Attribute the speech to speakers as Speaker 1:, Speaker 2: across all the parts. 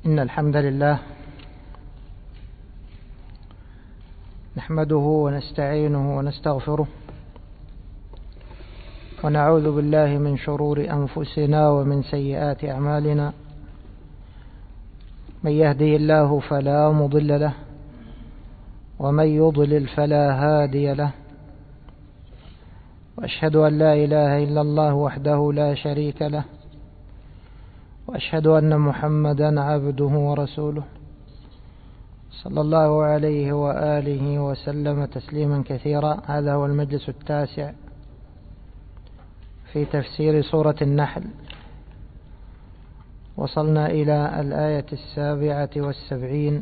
Speaker 1: إن الحمد لله نحمده ونستعينه ونستغفره ونعوذ بالله من شرور أنفسنا ومن سيئات أعمالنا. من يهده الله فلا مضل له ومن يضلل فلا هادي له، وأشهد أن لا إله إلا الله وحده لا شريك له، وأشهد أن محمدا عبده ورسوله صلى الله عليه وآله وسلم تسليما كثيرا. هذا هو المجلس التاسع في تفسير سورة النحل، وصلنا إلى الآية 77.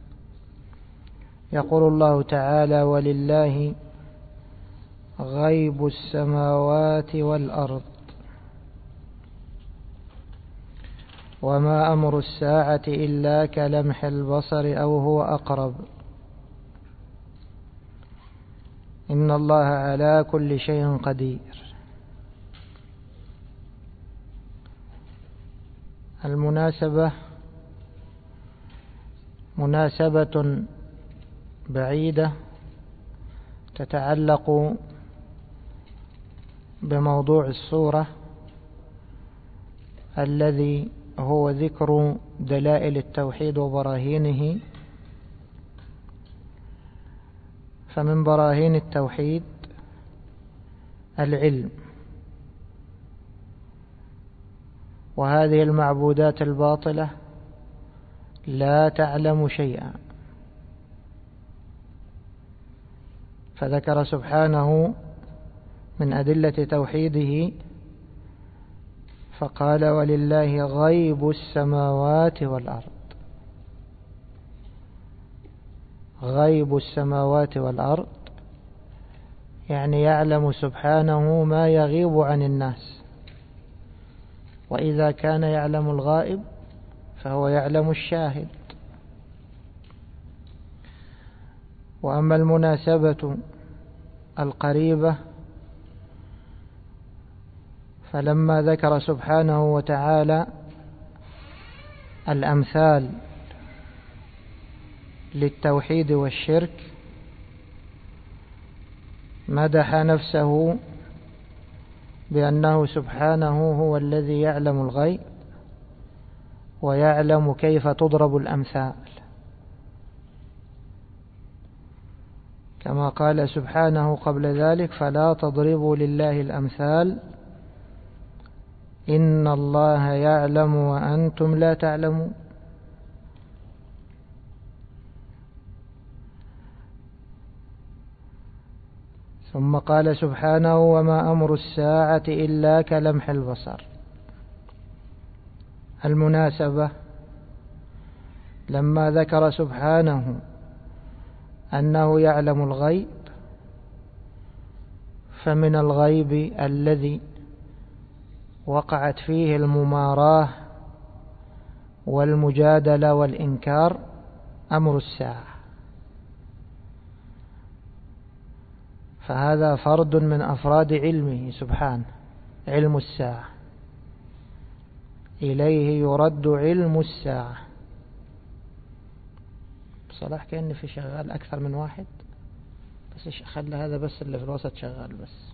Speaker 1: يقول الله تعالى: ولله غيب السماوات والأرض وما أمر الساعة إلا كلمح البصر أو هو أقرب إن الله على كل شيء قدير. المناسبة مناسبة بعيدة تتعلق بموضوع السورة الذي هو ذكر دلائل التوحيد وبراهينه. فمن براهين التوحيد العلم، وهذه المعبودات الباطلة لا تعلم شيئا، فذكر سبحانه من أدلة توحيده فقال: ولله غيب السماوات والأرض. غيب السماوات والأرض يعني يعلم سبحانه ما يغيب عن الناس، وإذا كان يعلم الغائب فهو يعلم الشاهد. وأما المناسبة القريبة فلما ذكر سبحانه وتعالى الأمثال للتوحيد والشرك مدح نفسه بأنه سبحانه هو الذي يعلم الغيب ويعلم كيف تضرب الأمثال، كما قال سبحانه قبل ذلك: فلا تضربوا لله الأمثال إن الله يعلم وأنتم لا تعلمون. ثم قال سبحانه: وما أمر الساعة إلا كلمح البصر. المناسبة لما ذكر سبحانه أنه يعلم الغيب، فمن الغيب الذي وقعت فيه المماراة والمجادلة والإنكار أمر الساعة، فهذا فرد من أفراد علمه سبحانه، علم الساعة، إليه يرد علم الساعة. بصلاح كأن في شغال أكثر من واحد، بس خلي هذا بس اللي في الوسط شغال بس.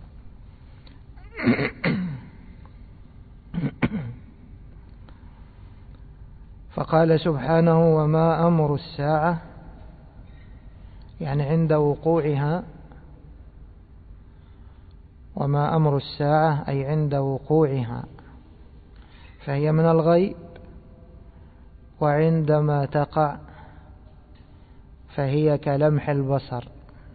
Speaker 1: فقال سبحانه: وما أمر الساعة يعني عند وقوعها، وما أمر الساعة أي عند وقوعها، فهي من الغيب، وعندما تقع فهي كلمح البصر.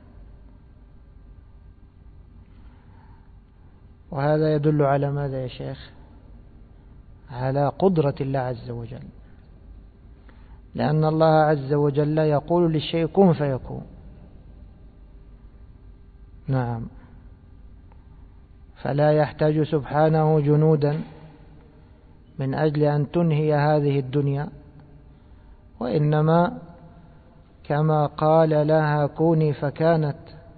Speaker 1: وهذا يدل على ماذا يا شيخ؟ على قدرة الله عز وجل، لأن الله عز وجل يقول للشيء كن فيكون. نعم، فلا يحتاج سبحانه جنودا من أجل أن تنهي هذه الدنيا، وإنما كما قال لها كوني فكانت،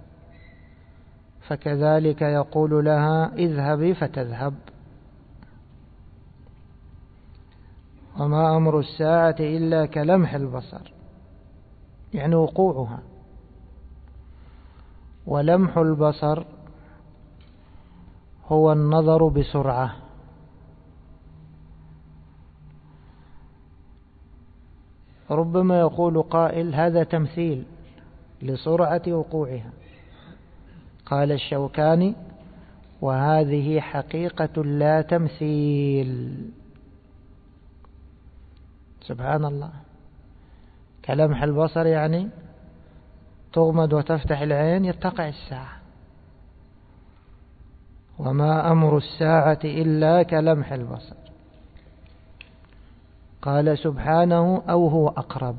Speaker 1: فكذلك يقول لها اذهبي فتذهب. وما أمر الساعة إلا كلمح البصر، يعني وقوعها. ولمح البصر هو النظر بسرعة. ربما يقول قائل هذا تمثيل لسرعة وقوعها. قال الشوكاني: وهذه حقيقة لا تمثيل. سبحان الله، كلمح البصر يعني تغمض وتفتح العين تقع الساعة. وما أمر الساعة إلا كلمح البصر. قال سبحانه: أو هو أقرب.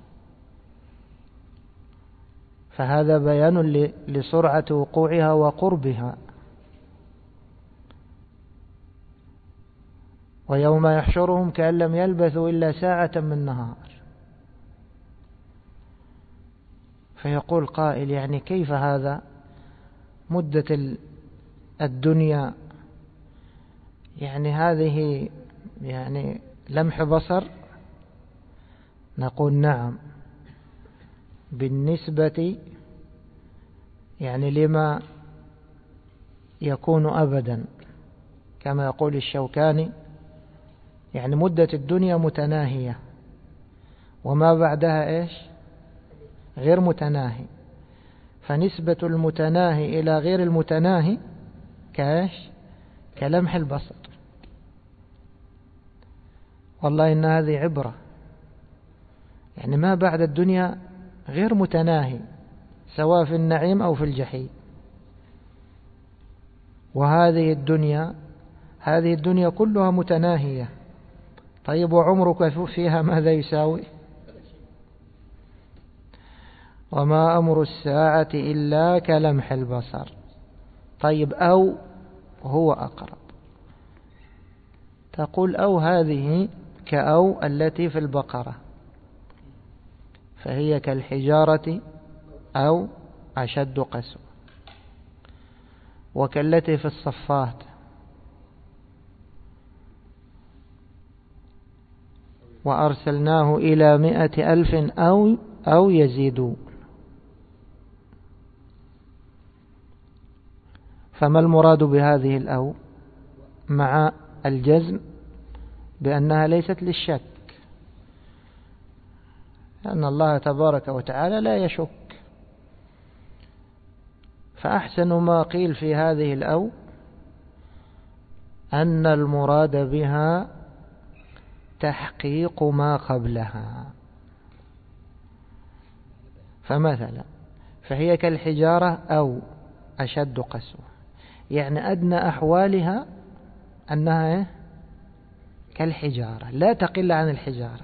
Speaker 1: فهذا بيان لسرعة وقوعها وقربها. ويوم يحشرهم كأن لم يلبثوا إلا ساعة من نهار. فيقول قائل: يعني كيف هذا؟ مدة الدنيا يعني هذه يعني لمح بصر؟ نقول نعم، بالنسبة يعني لما يكون أبدا، كما يقول الشوكاني، يعني مدة الدنيا متناهية وما بعدها إيش؟ غير متناهي. فنسبة المتناهي إلى غير المتناهي كإيش؟ كلمح البصر. والله إن هذه عبرة، يعني ما بعد الدنيا غير متناهي، سواء في النعيم أو في الجحيم. وهذه الدنيا كلها متناهية. طيب وعمرك فيها ماذا يساوي؟ وما أمر الساعة إلا كلمح البصر. طيب أو هو أقرب. تقول أو هذه كأو التي في البقرة، فهي كالحجارة أو أشد قسوة، وكالتي في الصفات، وأرسلناه إلى 100,000 أو يزيدون. فما المراد بهذه الأو مع الجزم بأنها ليست للشك، لأن الله تبارك وتعالى لا يشك. فأحسن ما قيل في هذه الأو أن المراد بها تحقيق ما قبلها. فمثلا فهي كالحجارة أو أشد قسوة، يعني أدنى أحوالها أنها كالحجارة لا تقل عن الحجارة.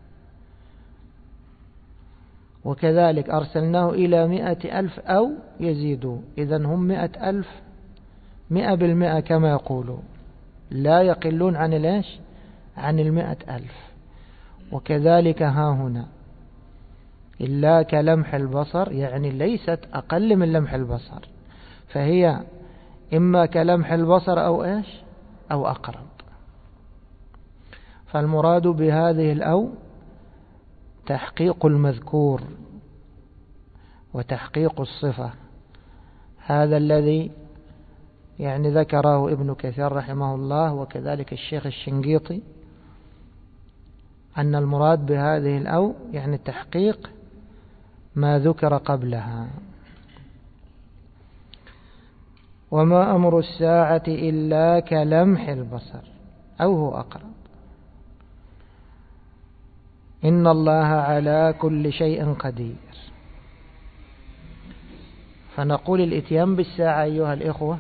Speaker 1: وكذلك أرسلناه إلى 100,000 أو يزيدوا، إذن هم 100,000 100% كما يقولون، لا يقلون عن 100,000. وكذلك ها هنا إلا كلمح البصر، يعني ليست أقل من لمح البصر، فهي إما كلمح البصر أو أقرب. فالمراد بهذه الأو تحقيق المذكور وتحقيق الصفة. هذا الذي يعني ذكره ابن كثير رحمه الله، وكذلك الشيخ الشنقيطي، أن المراد بهذه الأو يعني تحقيق ما ذكر قبلها. وما أمر الساعة إلا كلمح البصر أو هو أقرب. إن الله على كل شيء قدير. فنقول الإتيان بالساعة أيها الإخوة،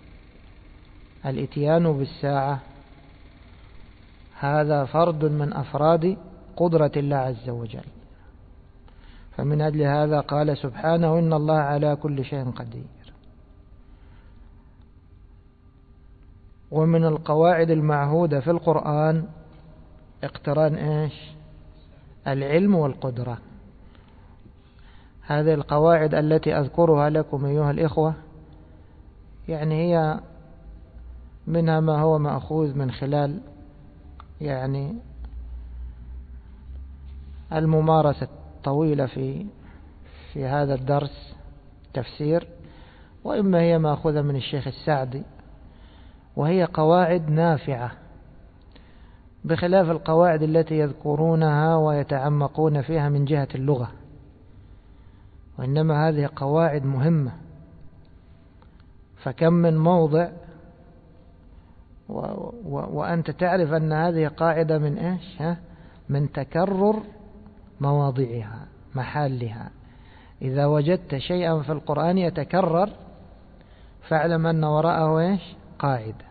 Speaker 1: الإتيان بالساعة هذا فرد من أفراد قدرة الله عز وجل. فمن أجل هذا قال سبحانه: إن الله على كل شيء قدير. ومن القواعد المعهودة في القرآن اقتران العلم والقدرة. هذه القواعد التي أذكرها لكم أيها الإخوة يعني هي منها ما هو مأخوذ من خلال يعني الممارسة الطويلة في هذا الدرس تفسير، وإما هي مأخوذة من الشيخ السعدي، وهي قواعد نافعة بخلاف القواعد التي يذكرونها ويتعمقون فيها من جهة اللغة، وإنما هذه قواعد مهمة. فكم من موضع وأنت تعرف أن هذه قاعدة من إيش؟ من تكرر مواضعها محلها. إذا وجدت شيئا في القرآن يتكرر فاعلم أن وراءه إيش؟ قاعدة.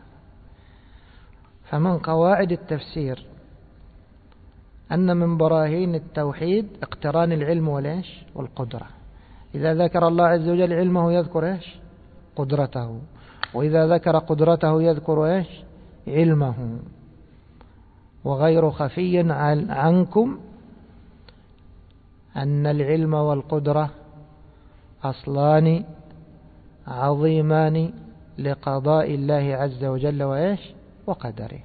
Speaker 1: فمن قواعد التفسير أن من براهين التوحيد اقتران العلم والإيش؟ والقدرة. إذا ذكر الله عز وجل علمه يذكر إيش؟ قدرته، وإذا ذكر قدرته يذكر إيش؟ علمه. وغير خفي عنكم أن العلم والقدرة أصلان عظيمان لقضاء الله عز وجل وإيش؟ وقدره.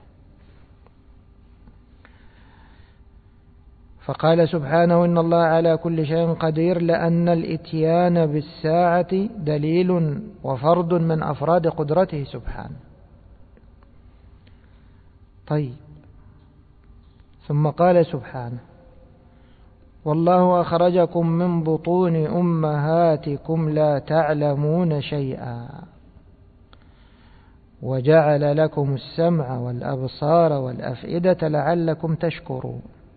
Speaker 1: فقال سبحانه إن الله على كل شيء قدير، لأن الإتيان بالساعة دليل وفرد من أفراد قدرته سبحانه. طيب، ثم قال سبحانه والله أخرجكم من بطون أمهاتكم لا تعلمون شيئا وجعل لكم السمع والأبصار والأفئدة لعلكم تشكرون.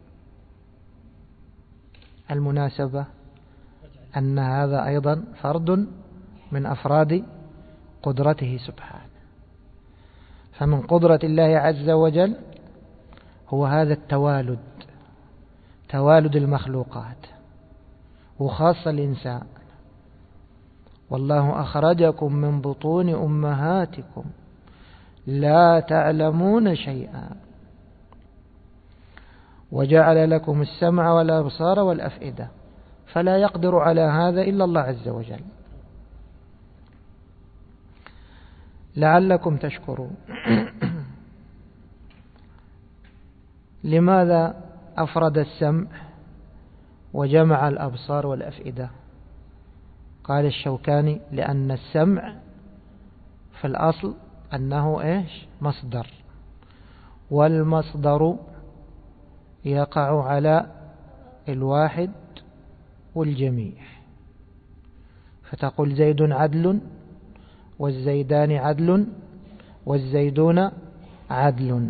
Speaker 1: المناسبة أن هذا أيضا فرد من أفراد قدرته سبحانه. فمن قدرة الله عز وجل هو هذا التوالد، توالد المخلوقات، وخاصة الإنسان. والله أخرجكم من بطون أمهاتكم لا تعلمون شيئا وجعل لكم السمع والأبصار والأفئدة، فلا يقدر على هذا إلا الله عز وجل. لعلكم تشكرون. لماذا أفرد السمع وجمع الأبصار والأفئدة؟ قال الشوكاني لأن السمع في الأصل أنه إيش؟ مصدر، والمصدر يقع على الواحد والجميع، فتقول زيد عدل والزيدان عدل والزيدون عدل.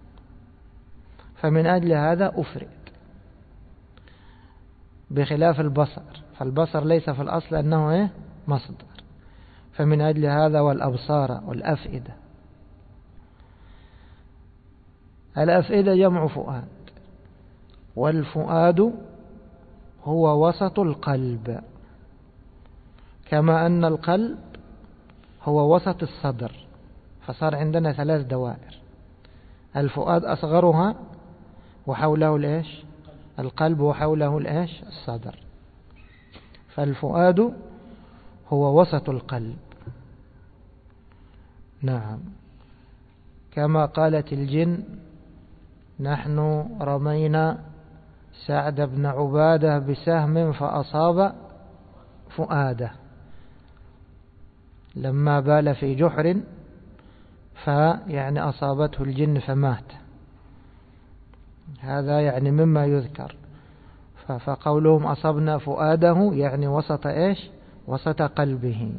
Speaker 1: فمن أجل هذا أفرد، بخلاف البصر، فالبصر ليس في الأصل أنه إيه؟ مصدر. فمن أجل هذا والأبصار والأفئدة. الأفئدة جمع فؤاد، والفؤاد هو وسط القلب، كما أن القلب هو وسط الصدر، فصار عندنا 3 دوائر. الفؤاد أصغرها وحوله الإيش؟ القلب، وحوله الإيش؟ الصدر. فالفؤاد هو وسط القلب. نعم، كما قالت الجن نحن رمينا سعد بن عبادة بسهم فأصاب فؤاده، لما بال في جحر فيعني أصابته الجن فمات. هذا يعني مما يذكر. فقولهم أصبنا فؤاده يعني وسط إيش؟ وسط قلبه.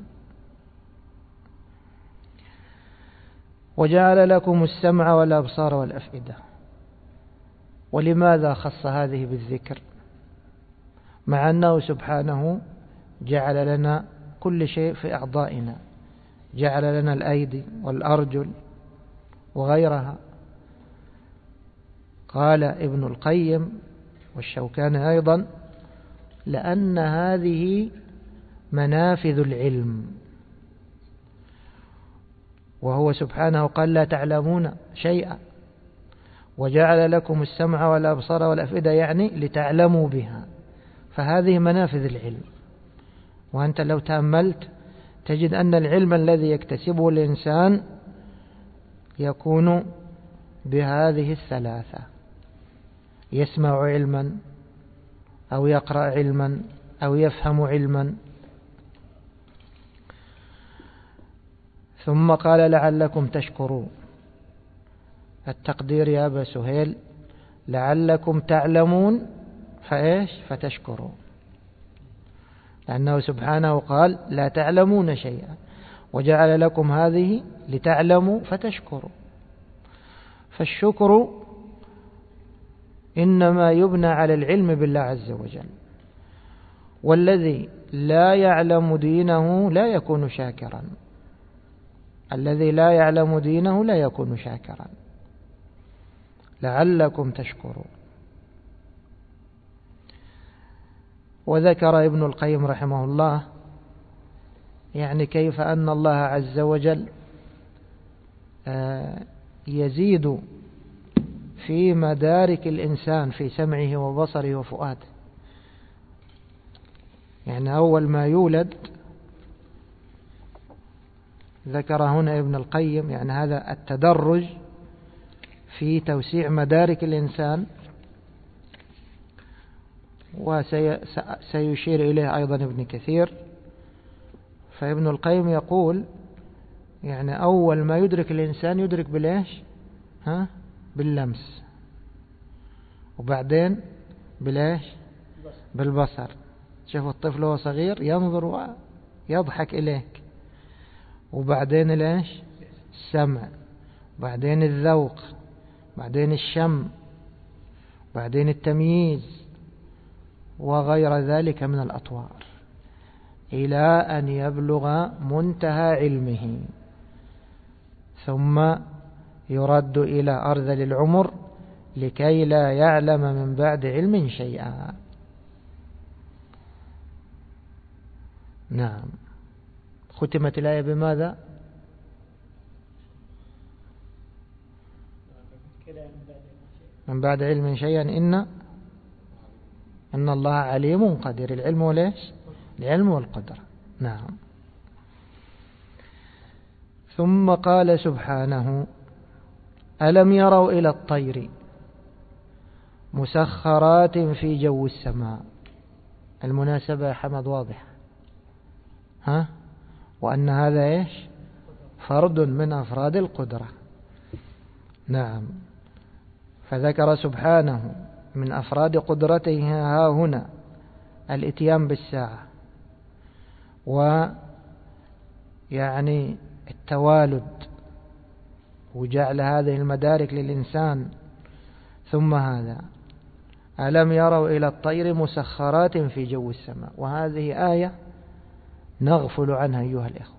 Speaker 1: وجعل لكم السمع والأبصار والأفئدة. ولماذا خص هذه بالذكر مع أنه سبحانه جعل لنا كل شيء في أعضائنا؟ جعل لنا الأيدي والأرجل وغيرها. قال ابن القيم والشوكاني أيضا لأن هذه منافذ العلم، وهو سبحانه قال لا تعلمون شيئا، وجعل لكم السمع والأبصار والأفئدة يعني لتعلموا بها. فهذه منافذ العلم. وأنت لو تأملت تجد أن العلم الذي يكتسبه الإنسان يكون بهذه الثلاثة: يسمع علما أو يقرأ علما أو يفهم علما. ثم قال لعلكم تشكرون. التقدير يا أبا سهيل لعلكم تعلمون فتشكرون، لأنه سبحانه قال لا تعلمون شيئا، وجعل لكم هذه لتعلموا فتشكروا. فالشكر إنما يبنى على العلم بالله عز وجل، والذي لا يعلم دينه لا يكون شاكرا. الذي لا يعلم دينه لا يكون شاكرا. لعلكم تشكرون. وذكر ابن القيم رحمه الله يعني كيف أن الله عز وجل يزيد في مدارك الإنسان في سمعه وبصره وفؤاده. يعني أول ما يولد ذكر هنا ابن القيم يعني هذا التدرج في توسيع مدارك الإنسان، وسيشير إليه أيضا ابن كثير. فابن القيم يقول يعني أول ما يدرك الإنسان يدرك بالإيش؟ باللمس، وبعدين بالإيش؟ بالبصر. شوف الطفل وهو صغير ينظر ويضحك إليك، وبعدين الإيش؟ السمع، بعدين الذوق، بعدين الشم، بعدين التمييز، وغير ذلك من الأطوار، إلى أن يبلغ منتهى علمه، ثم يرد إلى أرذل العمر لكي لا يعلم من بعد علم شيئا. نعم. ختمت الآية بماذا؟ من بعد علم شيئا إن الله عليم قدير. العلم وليش؟ العلم والقدر. نعم. ثم قال سبحانه ألم يروا إلى الطير مسخرات في جو السماء. المناسبة يا حمد واضح، وأن هذا إيش؟ فرد من أفراد القدرة. نعم. فذكر سبحانه من أفراد قدرته ها هنا الإتيان بالساعة، ويعني التوالد، وجعل هذه المدارك للإنسان. ثم هذا ألم يروا إلى الطير مسخرات في جو السماء. وهذه آية نغفل عنها أيها الإخوة.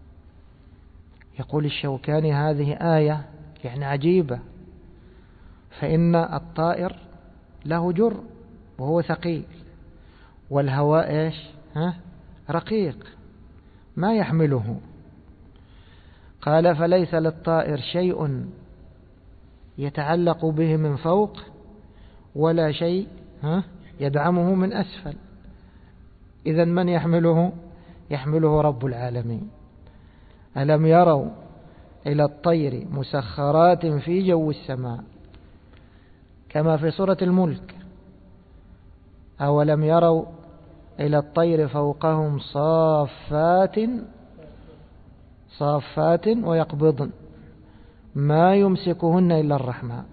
Speaker 1: يقول الشوكاني هذه آية يعني عجيبة، فإن الطائر له جر وهو ثقيل، والهواء إيش؟ رقيق ما يحمله. قال فليس للطائر شيء يتعلق به من فوق، ولا شيء يدعمه من أسفل. إذن من يحمله؟ يحمله رب العالمين. ألم يروا إلى الطير مسخرات في جو السماء، كما في سورة الملك أولم يروا إلى الطير فوقهم صافات ويقبضن ما يمسكهن إلا الرحمن.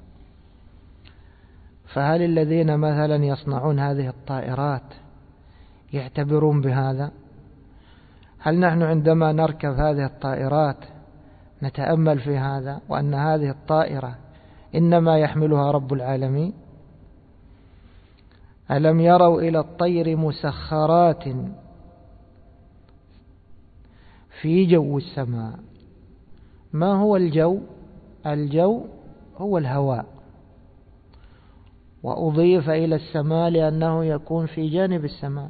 Speaker 1: فهل الذين مثلا يصنعون هذه الطائرات يعتبرون بهذا؟ هل نحن عندما نركب هذه الطائرات نتأمل في هذا، وأن هذه الطائرة إنما يحملها رب العالمين؟ ألم يروا إلى الطير مسخرات في جو السماء. ما هو الجو؟ الجو هو الهواء، وأضيف إلى السماء لأنه يكون في جانب السماء،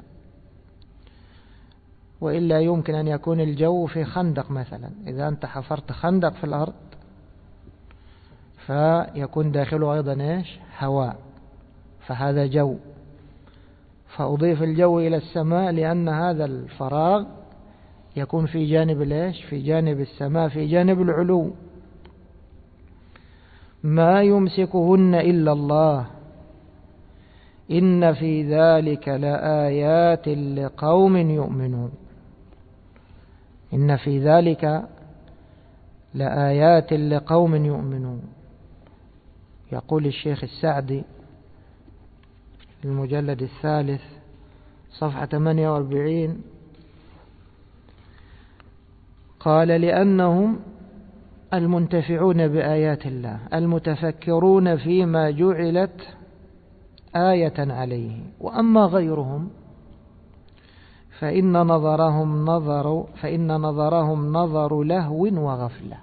Speaker 1: وإلا يمكن أن يكون الجو في خندق مثلا. إذا أنت حفرت خندق في الأرض فيكون داخله أيضا إيش؟ هواء، فهذا جو. فأضيف الجو إلى السماء لأن هذا الفراغ يكون في جانب الإيش؟ في جانب السماء، في جانب العلو. ما يمسكهن إلا الله إن في ذلك لآيات لقوم يؤمنون. إن في ذلك لآيات لقوم يؤمنون. يقول الشيخ السعدي في المجلد 3 صفحة 48: قال: لأنهم المنتفعون بآيات الله المتفكرون فيما جعلت آية عليه، وأما غيرهم فإن نظرهم نظر لهو وغفلة.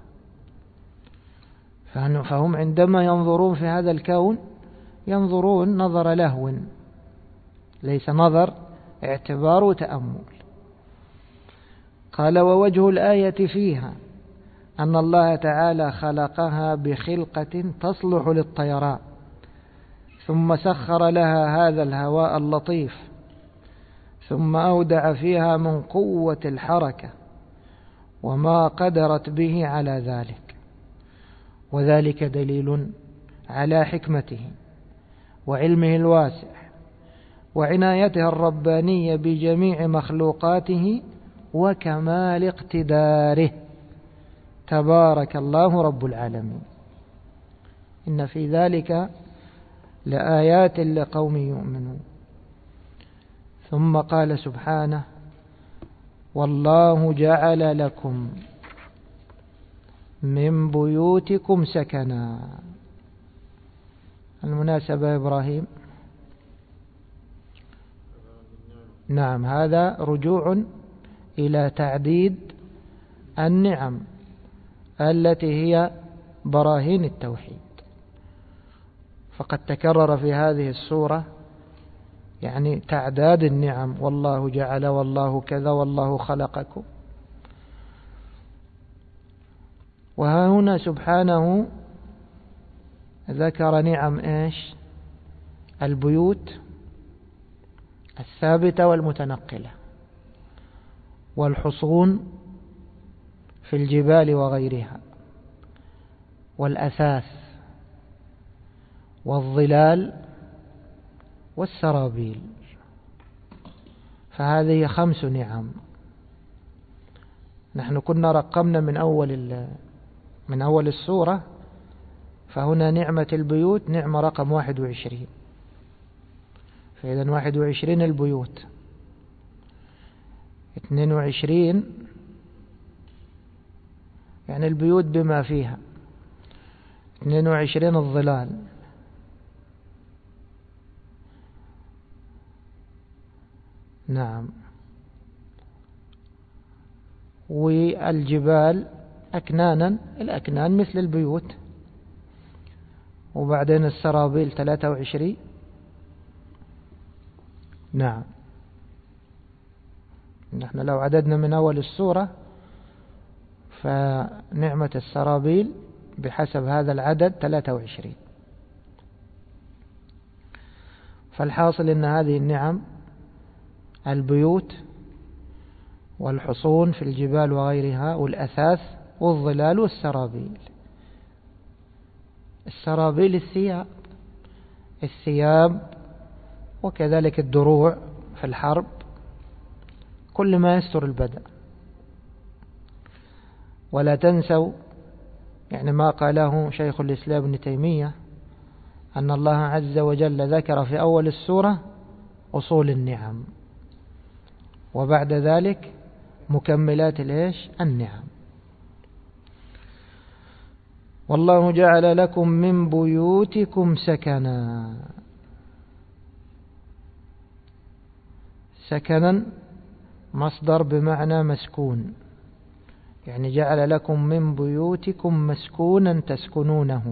Speaker 1: فهم عندما ينظرون في هذا الكون ينظرون نظر لهو، ليس نظر اعتبار وتأمل. قال: ووجه الآية فيها أن الله تعالى خلقها بخلقة تصلح للطيران، ثم سخر لها هذا الهواء اللطيف، ثم أودع فيها من قوة الحركة وما قدرت به على ذلك، وذلك دليل على حكمته وعلمه الواسع وعنايته الربانية بجميع مخلوقاته وكمال اقتداره، تبارك الله رب العالمين. إن في ذلك لآيات لقوم يؤمنون. ثم قال سبحانه: والله جعل لكم من بيوتكم سكنا. المناسبة إبراهيم؟ نعم، هذا رجوع إلى تعديد النعم التي هي براهين التوحيد. فقد تكرر في هذه السورة يعني تعداد النعم: والله جعل، والله كذا، والله خلقكم. وها هنا سبحانه ذكر نعم إيش؟ البيوت الثابتة والمتنقلة، والحصون في الجبال وغيرها، والأثاث، والظلال، والسرابيل. فهذه 5 نعم. نحن كنا رقمنا من أول السورة، فهنا نعمة البيوت نعمة رقم 21. فإذا 21 البيوت، 22 يعني البيوت بما فيها، 22 الظلال، نعم، والجبال أكنانا، الأكنان مثل البيوت، وبعدين السرابيل 23. نعم، نحن لو عددنا من أول السورة فنعمة السرابيل بحسب هذا العدد 23. فالحاصل أن هذه النعم البيوت والحصون في الجبال وغيرها، والأثاث، والظلال، والسرابيل. السرابيل الثياب، وكذلك الدروع في الحرب، كل ما يستر البدن. ولا تنسوا يعني ما قاله شيخ الإسلام ابن تيمية، أن الله عز وجل ذكر في أول السورة أصول النعم، وبعد ذلك مكملات النعم. والله جعل لكم من بيوتكم سكنا. سكنا مصدر بمعنى مسكون، يعني جعل لكم من بيوتكم مسكونا تسكنونه.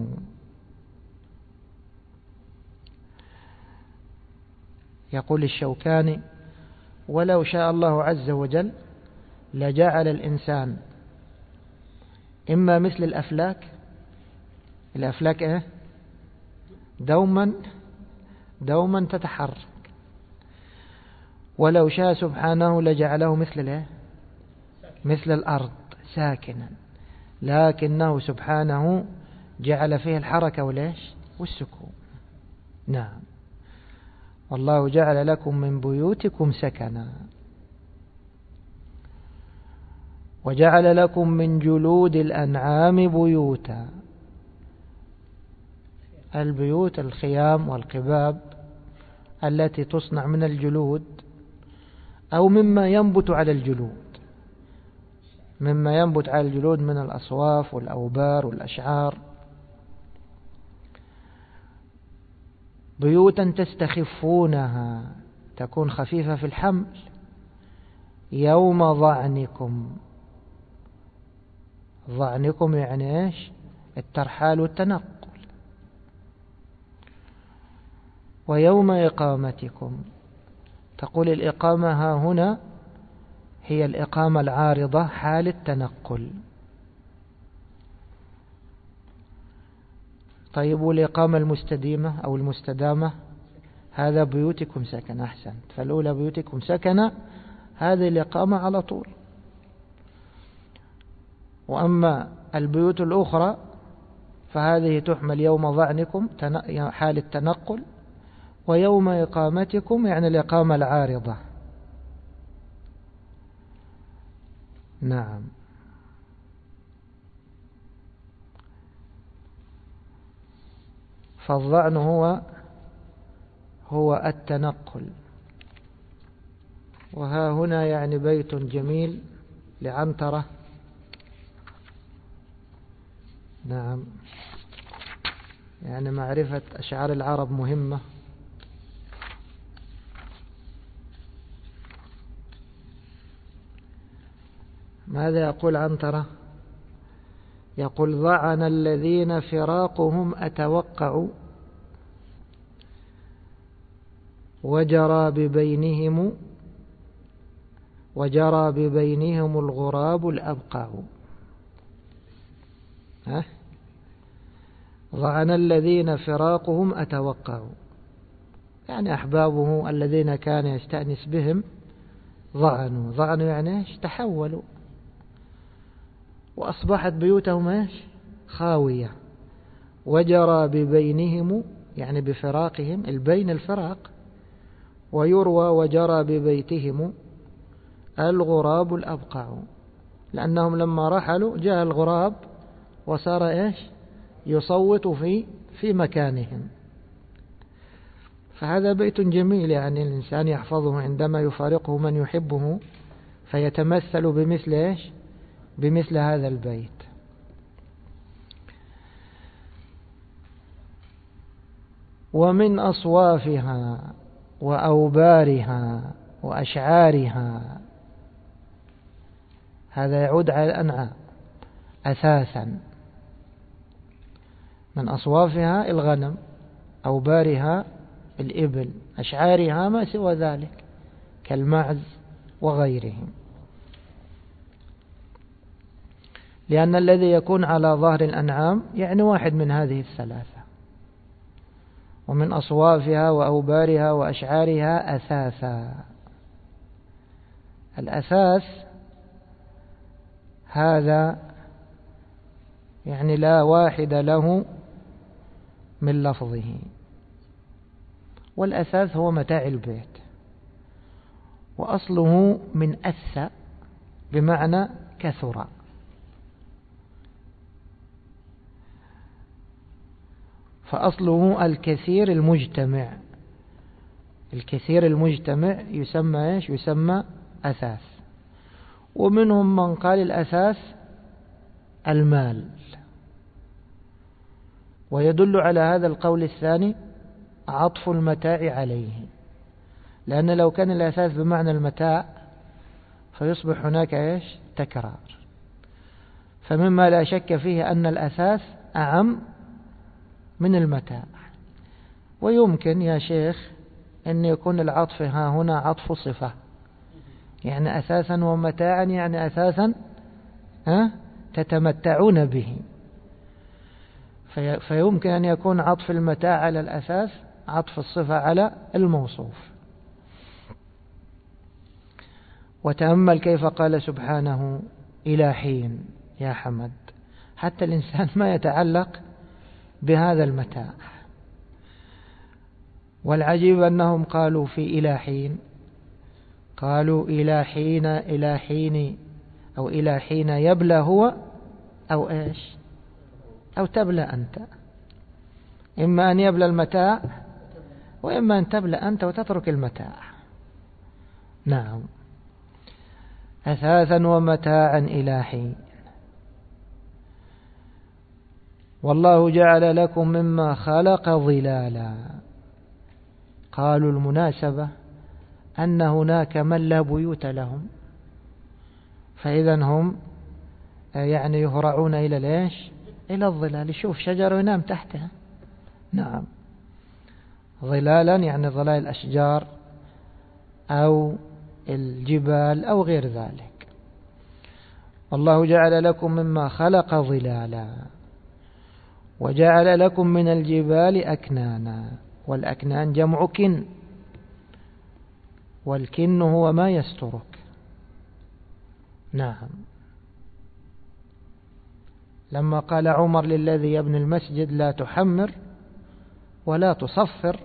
Speaker 1: يقول الشوكاني: ولو شاء الله عز وجل لجعل الإنسان إما مثل الأفلاك دوما تتحرك، ولو شاء سبحانه لجعله مثل الأرض ساكنا، لكنه سبحانه جعل فيه الحركة والسكون. نعم. والله جعل لكم من بيوتكم سكنا وجعل لكم من جلود الأنعام بيوتا. البيوت الخيام والقباب التي تصنع من الجلود أو مما ينبت على الجلود، مما ينبت على الجلود من الأصواف والأوبار والأشعار. بيوتا تستخفونها، تكون خفيفة في الحمل، يوم ظعنكم. ظعنكم يعني إيش؟ الترحال والتنقل. ويوم إقامتكم، تقول الإقامة ها هنا هي الإقامة العارضة حال التنقل. طيب والإقامة المستديمة أو المستدامة؟ هذا بيوتكم سكن. أحسنت. فالأولى بيوتكم سكن، هذه الإقامة على طول. وأما البيوت الأخرى فهذه تحمل يوم ظعنكم حال التنقل، ويوم إقامتكم يعني الإقامة العارضة. نعم. فالظعن هو التنقل. وها هنا يعني بيت جميل لعنترة. نعم، يعني معرفة أشعار العرب مهمة. ماذا يقول عنترة؟ يقول: ظعن الذين فراقهم أتوقع، وجرى ببينهم الغراب الأبقع. ظعن الذين فراقهم أتوقع، يعني أحبابه الذين كان يستأنس بهم ظعنوا يعني إيش؟ تحولوا، وأصبحت بيوتهم إيش؟ خاوية. وجرى ببينهم يعني بفراقهم، البين الفراق. ويروى وجرى ببيتهم الغراب الأبقع، لأنهم لما رحلوا جاء الغراب وصار إيش؟ يصوت في مكانهم. فهذا بيت جميل، يعني الإنسان يحفظه عندما يفارقه من يحبه، فيتمثل بمثل إيش؟ بمثل هذا البيت. ومن أصوافها وأوبارها وأشعارها، هذا يعود على الأنعام أساسا. من أصوافها الغنم، أوبارها الإبل، أشعارها ما سوى ذلك كالمعز وغيرهم. لأن الذي يكون على ظهر الأنعام يعني واحد من هذه الثلاثة. ومن أصوافها وأوبارها وأشعارها أثاثا. الأثاث هذا يعني لا واحد له من لفظه. والأثاث هو متاع البيت، وأصله من أث بمعنى كثر. فأصله الكثير المجتمع. الكثير المجتمع يسمى إيش؟ يسمى أثاث. ومنهم من قال الأثاث المال. ويدل على هذا القول الثاني عطف المتاع عليه، لأن لو كان الأثاث بمعنى المتاع فيصبح هناك إيش؟ تكرار. فمما لا شك فيه أن الأثاث أعم من المتاع. ويمكن يا شيخ أن يكون العطف ها هنا عطف صفة، يعني أثاثا ومتاعا، يعني أثاثا تتمتعون به. فيمكن أن يكون عطف المتاع على الأثاث عطف الصفة على الموصوف. وتأمل كيف قال سبحانه إلى حين يا حمد، حتى الإنسان ما يتعلق بهذا المتاع. والعجيب أنهم قالوا في إلى حين، قالوا إلى حين أو إلى حين يبلى هو أو إيش أو تبلى أنت، إما أن يبلى المتاع وإما أن تبلى أنت وتترك المتاع. نعم، أثاثا ومتاعا إلى حين. والله جعل لكم مما خلق ظلالا. قالوا المناسبة أن هناك من لا بيوت لهم، فإذا هم يعني يهرعون إلى ليش؟ إلى الظلال، يشوف شجر وينام تحتها. نعم، ظلالا يعني ظلال الأشجار أو الجبال أو غير ذلك. والله جعل لكم مما خلق ظلالا وجعل لكم من الجبال أكنانا، والأكنان جمع كن، والكن هو ما يسترك. نعم، لما قال عمر للذي يبني المسجد لا تحمر ولا تصفر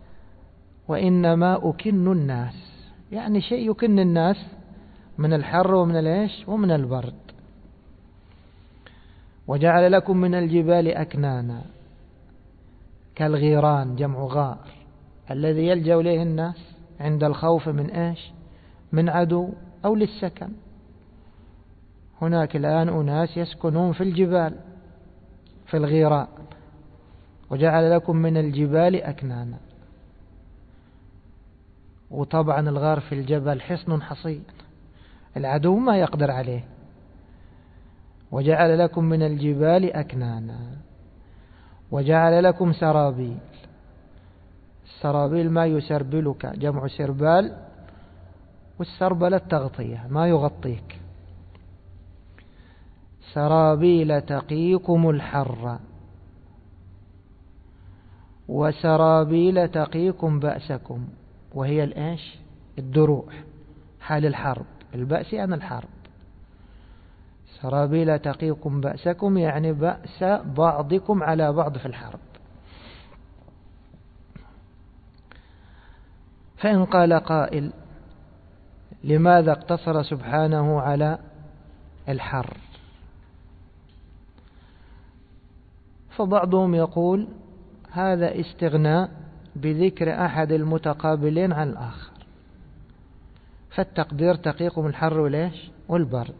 Speaker 1: وإنما أكن الناس، يعني شيء يكن الناس من الحر ومن الإيش ومن البرد. وجعل لكم من الجبال أكنانا كالغيران جمع غار، الذي يلجأ إليه الناس عند الخوف من إيش؟ من عدو أو للسكن. هناك الآن أناس يسكنون في الجبال في الغيران. وجعل لكم من الجبال أكنانا، وطبعا الغار في الجبل حصن حصين، العدو ما يقدر عليه. وجعل لكم من الجبال أكنانا وجعل لكم سرابيل. السرابيل ما يسربلك جمع سربال، والسربل التغطية ما يغطيك. سرابيل تقيكم الحر وسرابيل تقيكم بأسكم، وهي الإيش؟ الدروع حال الحرب، البأس يعني الحرب. سرابيل تقيكم بأسكم يعني بأس بعضكم على بعض في الحرب. فإن قال قائل لماذا اقتصر سبحانه على الحر؟ فبعضهم يقول هذا استغناء بذكر أحد المتقابلين عن الآخر، فالتقدير تقيكم الحر وليش والبرد.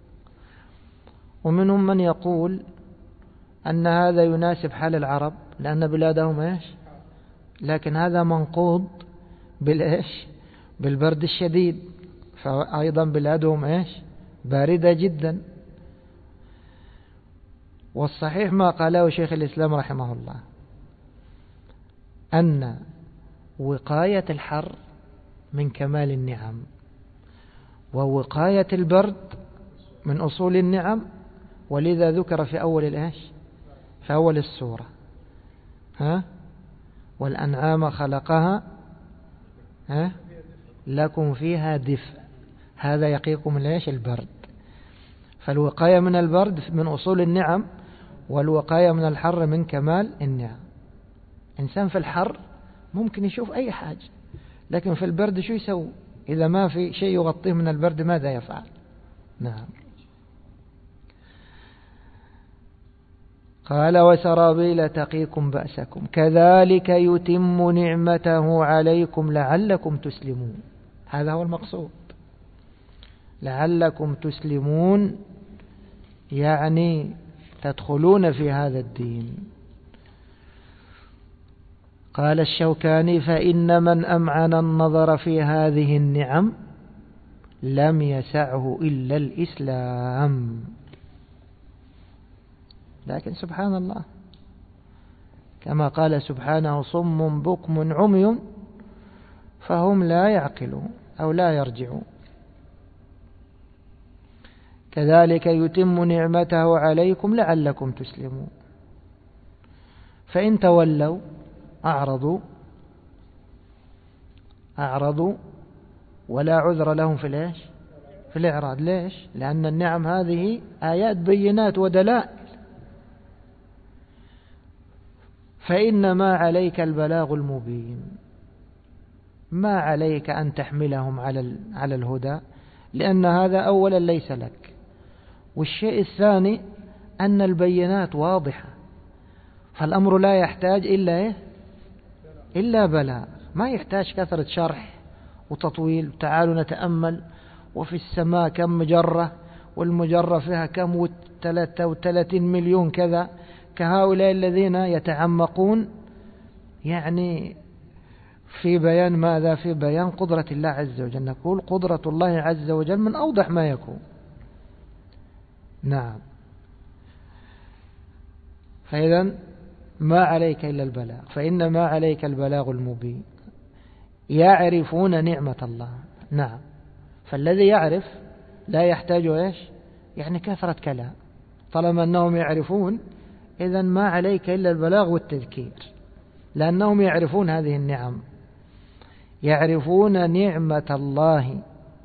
Speaker 1: ومنهم من يقول أن هذا يناسب حال العرب لأن بلادهم إيش، لكن هذا منقوض بالإيش؟ بالبرد الشديد، فأيضا بلادهم إيش؟ باردة جدا. والصحيح ما قاله شيخ الإسلام رحمه الله أن وقاية الحر من كمال النعم، ووقاية البرد من أصول النعم، ولذا ذكر في أول الإيش؟ في أول السورة والأنعام خلقها لكم فيها دفء، هذا يقيكم الإيش؟ البرد. فالوقاية من البرد من أصول النعم، والوقاية من الحر من كمال النعم. إنسان في الحر ممكن يشوف أي حاجة، لكن في البرد شو يسوي؟ إذا ما في شيء يغطيه من البرد ماذا يفعل؟ نعم. قال وسرابيل تقيكم بأسكم كذلك يتم نعمته عليكم لعلكم تسلمون. هذا هو المقصود، لعلكم تسلمون يعني تدخلون في هذا الدين. قال الشوكاني فإن من أمعن النظر في هذه النعم لم يسعه إلا الإسلام. لكن سبحان الله كما قال سبحانه صم بكم عمي فهم لا يعقلون أو لا يرجعون. كذلك يتم نعمته عليكم لعلكم تسلمون. فإن تولوا أعرضوا ولا عذر لهم في الإيش؟ في الإعراض. ليش؟ لأن النعم هذه آيات بينات ودلائل، فإنما عليك البلاغ المبين، ما عليك أن تحملهم على الهدى، لأن هذا أولا ليس لك. والشيء الثاني أن البينات واضحة، فالأمر لا يحتاج إلا بلاغ، ما يحتاج كثرة شرح وتطويل. تعالوا نتأمل، وفي السماء كم مجرة، والمجرة فيها كم 33 مليون كذا، كهؤلاء الذين يتعمقون يعني في بيان ماذا؟ في بيان قدرة الله عز وجل. نقول قدرة الله عز وجل من أوضح ما يكون. نعم. فإذا ما عليك إلا البلاغ، فإنما عليك البلاغ المبين. يعرفون نعمة الله. نعم. فالذي يعرف لا يحتاج يعني كثرة كلام، طالما أنهم يعرفون، إذن ما عليك إلا البلاغ والتذكير، لأنهم يعرفون هذه النعم، يعرفون نعمة الله.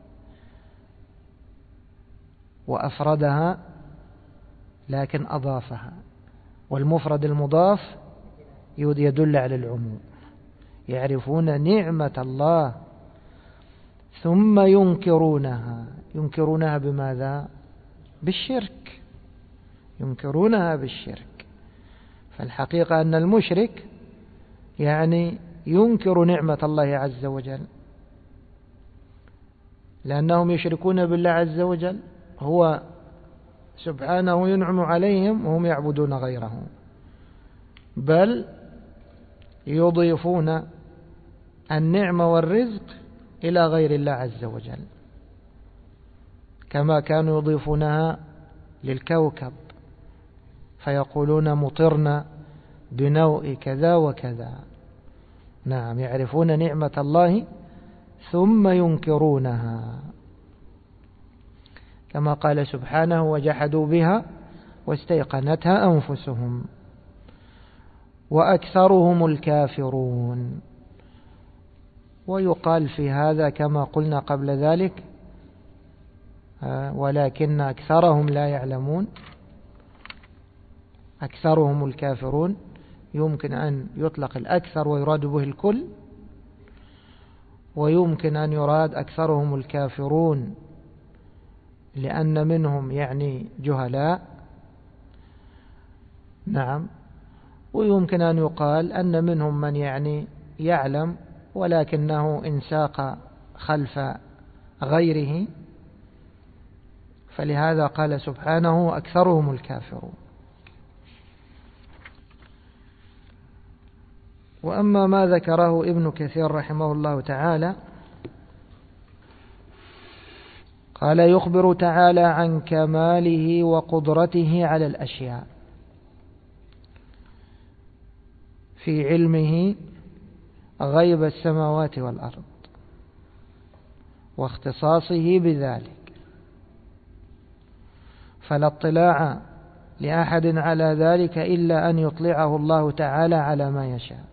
Speaker 1: وأفردها لكن أضافها، والمفرد المضاف يدل على العموم. يعرفون نعمة الله ثم ينكرونها بماذا؟ بالشرك. ينكرونها بالشرك. فالحقيقة أن المشرك يعني ينكر نعمة الله عز وجل، لأنهم يشركون بالله عز وجل، هو سبحانه ينعم عليهم وهم يعبدون غيره، بل يضيفون النعمة والرزق إلى غير الله عز وجل، كما كانوا يضيفونها للكوكب، فيقولون مطرنا بنوء كذا وكذا. نعم. يعرفون نعمة الله ثم ينكرونها، كما قال سبحانه وجحدوا بها واستيقنتها أنفسهم وأكثرهم الكافرون. ويقال في هذا كما قلنا قبل ذلك ولكن أكثرهم لا يعلمون. أكثرهم الكافرون يمكن أن يطلق الأكثر ويراد به الكل، ويمكن أن يراد أكثرهم الكافرون لأن منهم يعني جهلاء. نعم. ويمكن أن يقال أن منهم من يعني يعلم ولكنه انساق خلف غيره، فلهذا قال سبحانه أكثرهم الكافرون. وأما ما ذكره ابن كثير رحمه الله تعالى، قال يخبر تعالى عن كماله وقدرته على الأشياء في علمه غيب السماوات والأرض واختصاصه بذلك، فلا اطلاع لأحد على ذلك إلا أن يطلعه الله تعالى على ما يشاء.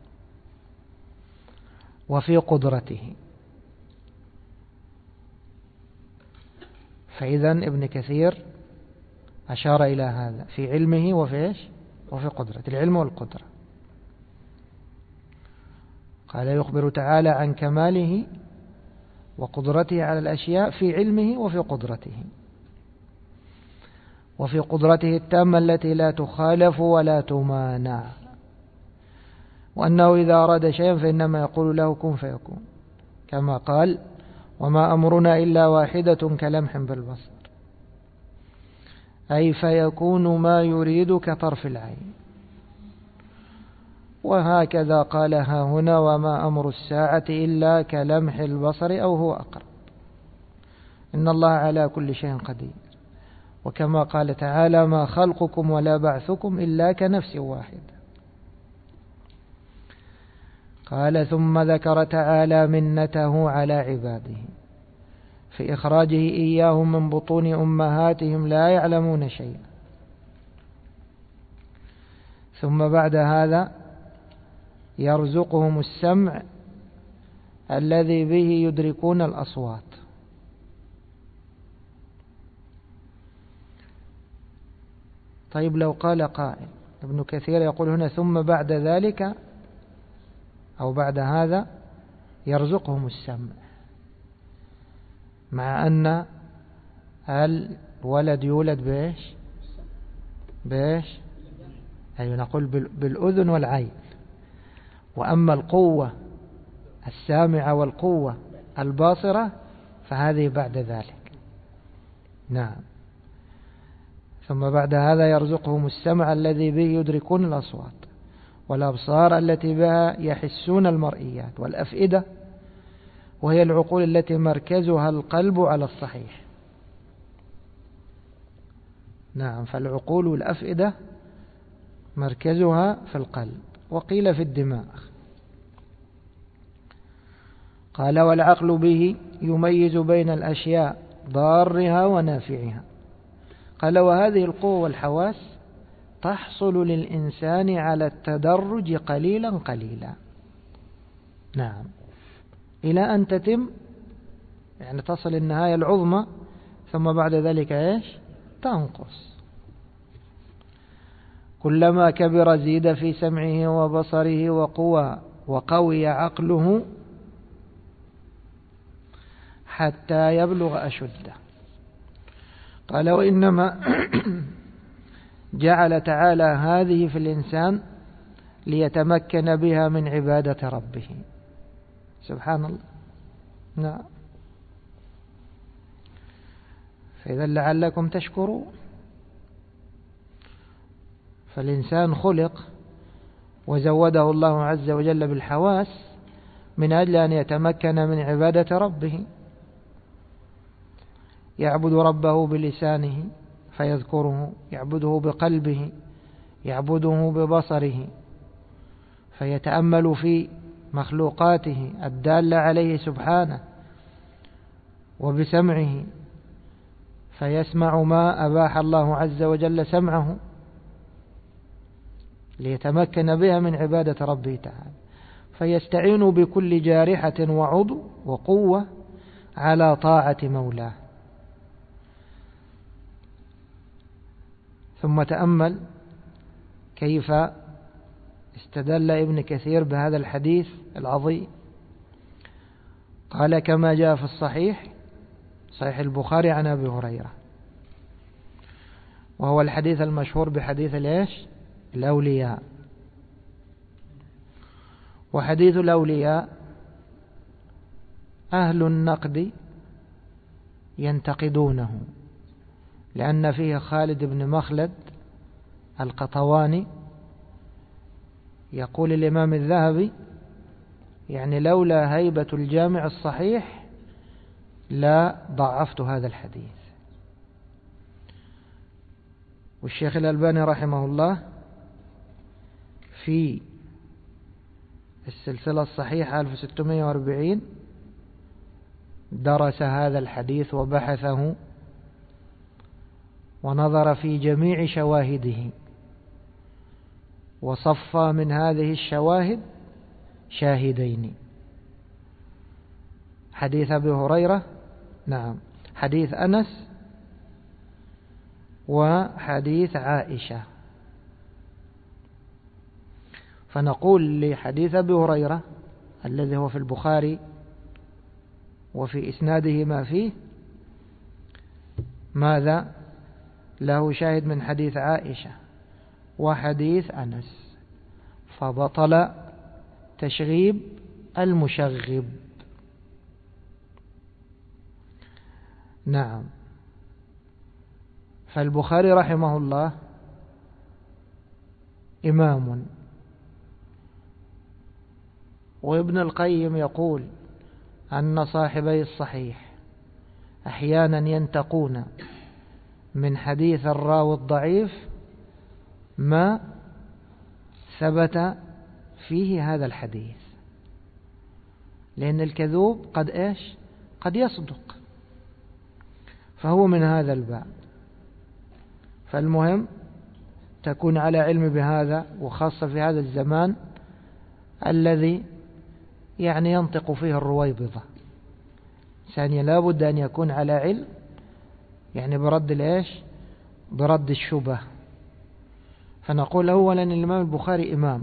Speaker 1: وفي قدرته، فإذا ابن كثير أشار إلى هذا في علمه وفي قدرته، العلم والقدرة. قال يخبر تعالى عن كماله وقدرته على الأشياء في علمه وفي قدرته، وفي قدرته التامة التي لا تخالف ولا تمانع، وأنه إذا أراد شيئا فإنما يقول له كن فيكون، كما قال وما أمرنا إلا واحدة كلمح بالبصر، أي فيكون ما يريد كطرف العين. وهكذا قالها هنا وما أمر الساعة إلا كلمح البصر أو هو أقرب، إن الله على كل شيء قدير. وكما قال تعالى ما خلقكم ولا بعثكم إلا كنفس واحدة. قال ثم ذكر تعالى منته على عباده في إخراجه إياهم من بطون أمهاتهم لا يعلمون شيئا، ثم بعد هذا يرزقهم السمع الذي به يدركون الأصوات. طيب لو قال قائل ابن كثير يقول هنا ثم بعد ذلك أو بعد هذا يرزقهم السمع، مع أن الولد يولد بإيش أي نقول بالأذن والعين، وأما القوة السامعة والقوة الباصرة فهذه بعد ذلك. نعم. ثم بعد هذا يرزقهم السمع الذي به يدركون الأصوات، والأبصار التي بها يحسون المرئيات، والأفئدة وهي العقول التي مركزها القلب على الصحيح. نعم. فالعقول والأفئدة مركزها في القلب، وقيل في الدماغ. قال والعقل به يميز بين الأشياء ضارها ونافعها. قال وهذه القوة والحواس تحصل للإنسان على التدرج قليلا قليلا. نعم. إلى أن تتم يعني تصل النهاية العظمى، ثم بعد ذلك إيش تنقص. كلما كبر زيد في سمعه وبصره وقوي عقله حتى يبلغ أشده. قال وإنما جعل تعالى هذه في الإنسان ليتمكن بها من عبادة ربه. سبحان الله. نعم. فإذا لعلكم تشكرون. فالإنسان خلق وزوده الله عز وجل بالحواس من أجل أن يتمكن من عبادة ربه، يعبد ربه بلسانه فيذكره، يعبده بقلبه، يعبده ببصره، فيتأمل في مخلوقاته الدالة عليه سبحانه، وبسمعه فيسمع ما أباح الله عز وجل سمعه ليتمكن بها من عبادة ربه تعالى، فيستعين بكل جارحة وعضو وقوة على طاعة مولاه. ثم تأمل كيف استدل ابن كثير بهذا الحديث العظيم. قال كما جاء في الصحيح البخاري عن أبي هريرة، وهو الحديث المشهور بحديث الأولياء. وحديث الأولياء أهل النقد ينتقدونه، لأن فيه خالد بن مخلد القطواني يقول الإمام الذهبي يعني لولا هيبة الجامع الصحيح لا ضعفت هذا الحديث. والشيخ الألباني رحمه الله في السلسلة الصحيحة 1640 درس هذا الحديث وبحثه ونظر في جميع شواهده، وصفى من هذه الشواهد شاهدين: حديث أبي هريرة، نعم، حديث أنس، وحديث عائشة. فنقول لحديث أبي هريرة الذي هو في البخاري وفي إسناده ما فيه، ماذا؟ له شاهد من حديث عائشة وحديث أنس، فبطل تشغيب المشغب. نعم. فالبخاري رحمه الله إمام، وابن القيم يقول أن صاحبي الصحيح أحيانا ينتقون من حديث الراوي الضعيف ما ثبت فيه هذا الحديث، لأن الكذوب قد يصدق، فهو من هذا الباب. فالمهم تكون على علم بهذا، وخاصة في هذا الزمان الذي يعني ينطق فيه الرويبضة. ثانيا لا بد أن يكون على علم يعني برد برد الشبه. فنقول أولا الإمام البخاري إمام،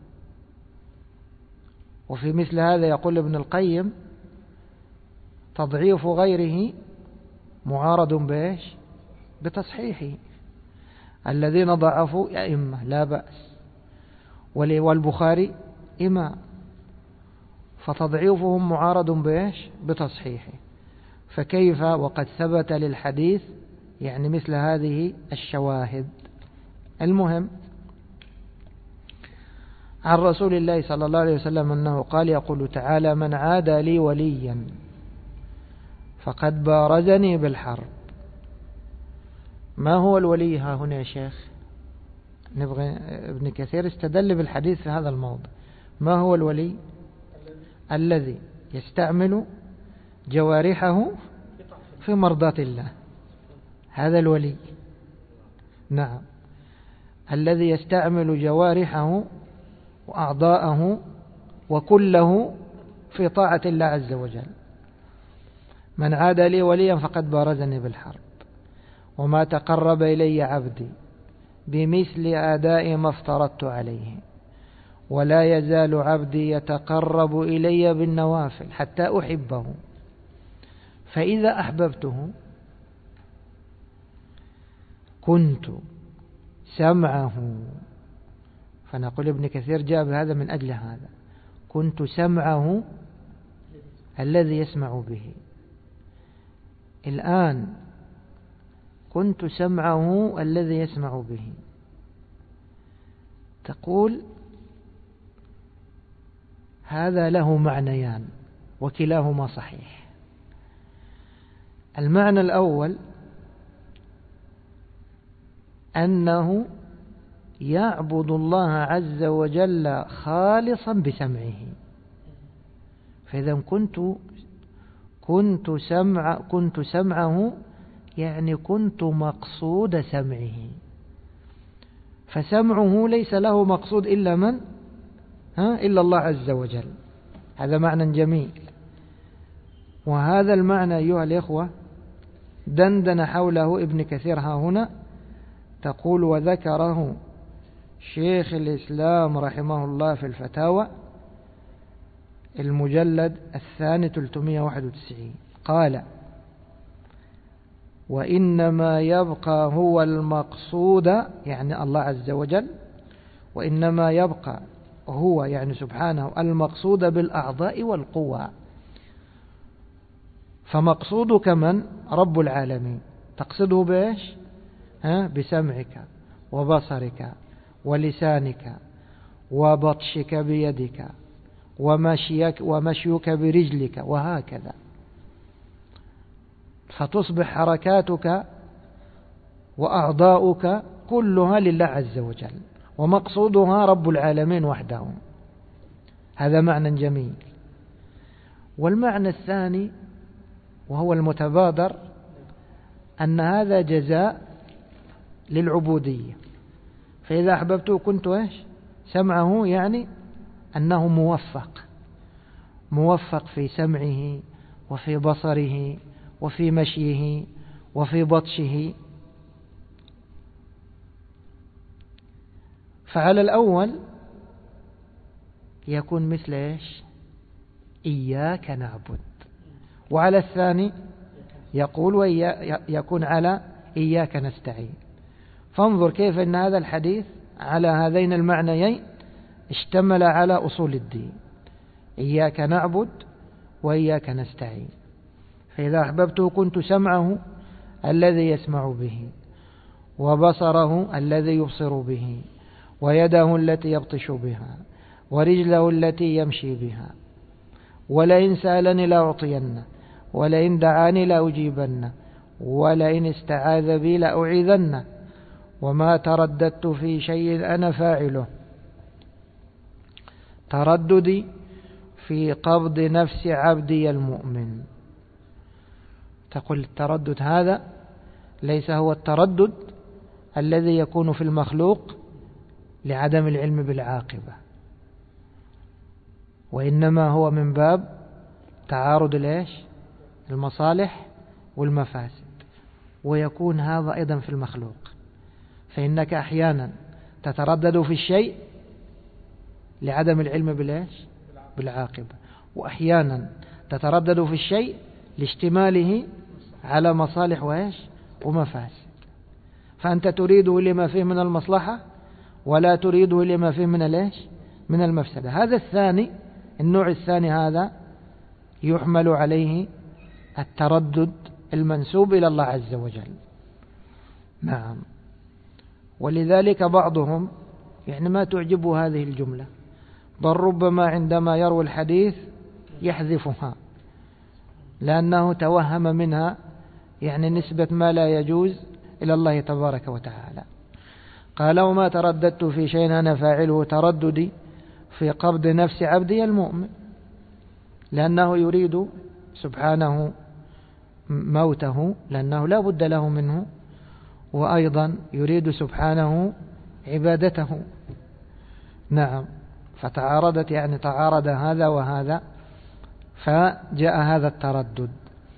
Speaker 1: وفي مثل هذا يقول ابن القيم تضعيف غيره معارض بإيش؟ بتصحيحه. الذين ضعفوا أئمة لا بأس، والبخاري إمام، فتضعيفهم معارض بإيش؟ بتصحيحه. فكيف وقد ثبت للحديث يعني مثل هذه الشواهد. المهم عن رسول الله صلى الله عليه وسلم أنه قال: يقول تعالى: من عادى لي وليا فقد بارزني بالحرب. ما هو الولي ها هنا يا شيخ؟ نبغى ابن كثير استدل بالحديث في هذا الموضع. ما هو الولي؟ الذي يستعمل جوارحه في مرضاة الله، هذا الولي. نعم، الذي يستعمل جوارحه وأعضاءه وكله في طاعة الله عز وجل. من عاد لي وليا فقد بارزني بالحرب، وما تقرب إلي عبدي بمثل أداء ما افترضت عليه، ولا يزال عبدي يتقرب إلي بالنوافل حتى أحبه، فإذا أحببته كنت سمعه. فنقول ابن كثير جاء بهذا من أجل هذا: كنت سمعه الذي يسمع به. الآن كنت سمعه الذي يسمع به، تقول هذا له معنيان وكلاهما صحيح. المعنى الأول أنه يعبد الله عز وجل خالصا بسمعه. فإذا كنت سمعه يعني كنت مقصود سمعه، فسمعه ليس له مقصود إلا من؟ إلا الله عز وجل. هذا معنى جميل. وهذا المعنى أيها الإخوة دندن حوله ابن كثير ها هنا، تقول: وذكره شيخ الإسلام رحمه الله في الفتاوى المجلد 2 391، قال: وإنما يبقى هو المقصود، يعني الله عز وجل، وإنما يبقى هو يعني سبحانه المقصود بالأعضاء والقوى. فمقصودك من؟ رب العالمين. تقصده بإيش؟ بسمعك وبصرك ولسانك وبطشك بيدك ومشيك برجلك وهكذا. فتصبح حركاتك وأعضاؤك كلها لله عز وجل، ومقصودها رب العالمين وحده. هذا معنى جميل. والمعنى الثاني وهو المتبادر أن هذا جزاء للعبودية. فإذا أحببته كنت إيش؟ سمعه، يعني أنه موفق في سمعه وفي بصره وفي مشيه وفي بطشه. فعلى الأول يكون مثل إيش؟ إياك نعبد. وعلى الثاني يقول يكون على إياك نستعين. فانظر كيف أن هذا الحديث على هذين المعنيين اشتمل على أصول الدين: إياك نعبد وإياك نستعين. فإذا أحببته كنت سمعه الذي يسمع به، وبصره الذي يبصر به، ويده التي يبطش بها، ورجله التي يمشي بها. ولئن سألني لأعطينه، ولئن دعاني لأجيبنه، ولئن استعاذ بي لأعيذنه، وما ترددت في شيء أنا فاعله. ترددي في قبض نفس عبدي المؤمن. تقول التردد هذا ليس هو التردد الذي يكون في المخلوق لعدم العلم بالعاقبة، وإنما هو من باب تعارض المصالح والمفاسد. ويكون هذا أيضا في المخلوق، فإنك أحيانا تتردد في الشيء لعدم العلم بالعاقبة، وأحيانا تتردد في الشيء لاشتماله على مصالح ومفاسد، فأنت تريده لما فيه من المصلحة ولا تريده لما فيه من المفسدة. هذا الثاني، النوع الثاني هذا يحمل عليه التردد المنسوب إلى الله عز وجل. نعم. ولذلك بعضهم ما تعجبه هذه الجملة، بل ربما عندما يروي الحديث يحذفها لأنه توهم منها نسبة ما لا يجوز إلى الله تبارك وتعالى. قال: وما ترددت في شيء أنا فاعله ترددي في قبض نفس عبدي المؤمن، لأنه يريد سبحانه موته لأنه لا بد له منه، وأيضا يريد سبحانه عبادته. نعم. فتعارضت تعارض هذا وهذا، فجاء هذا التردد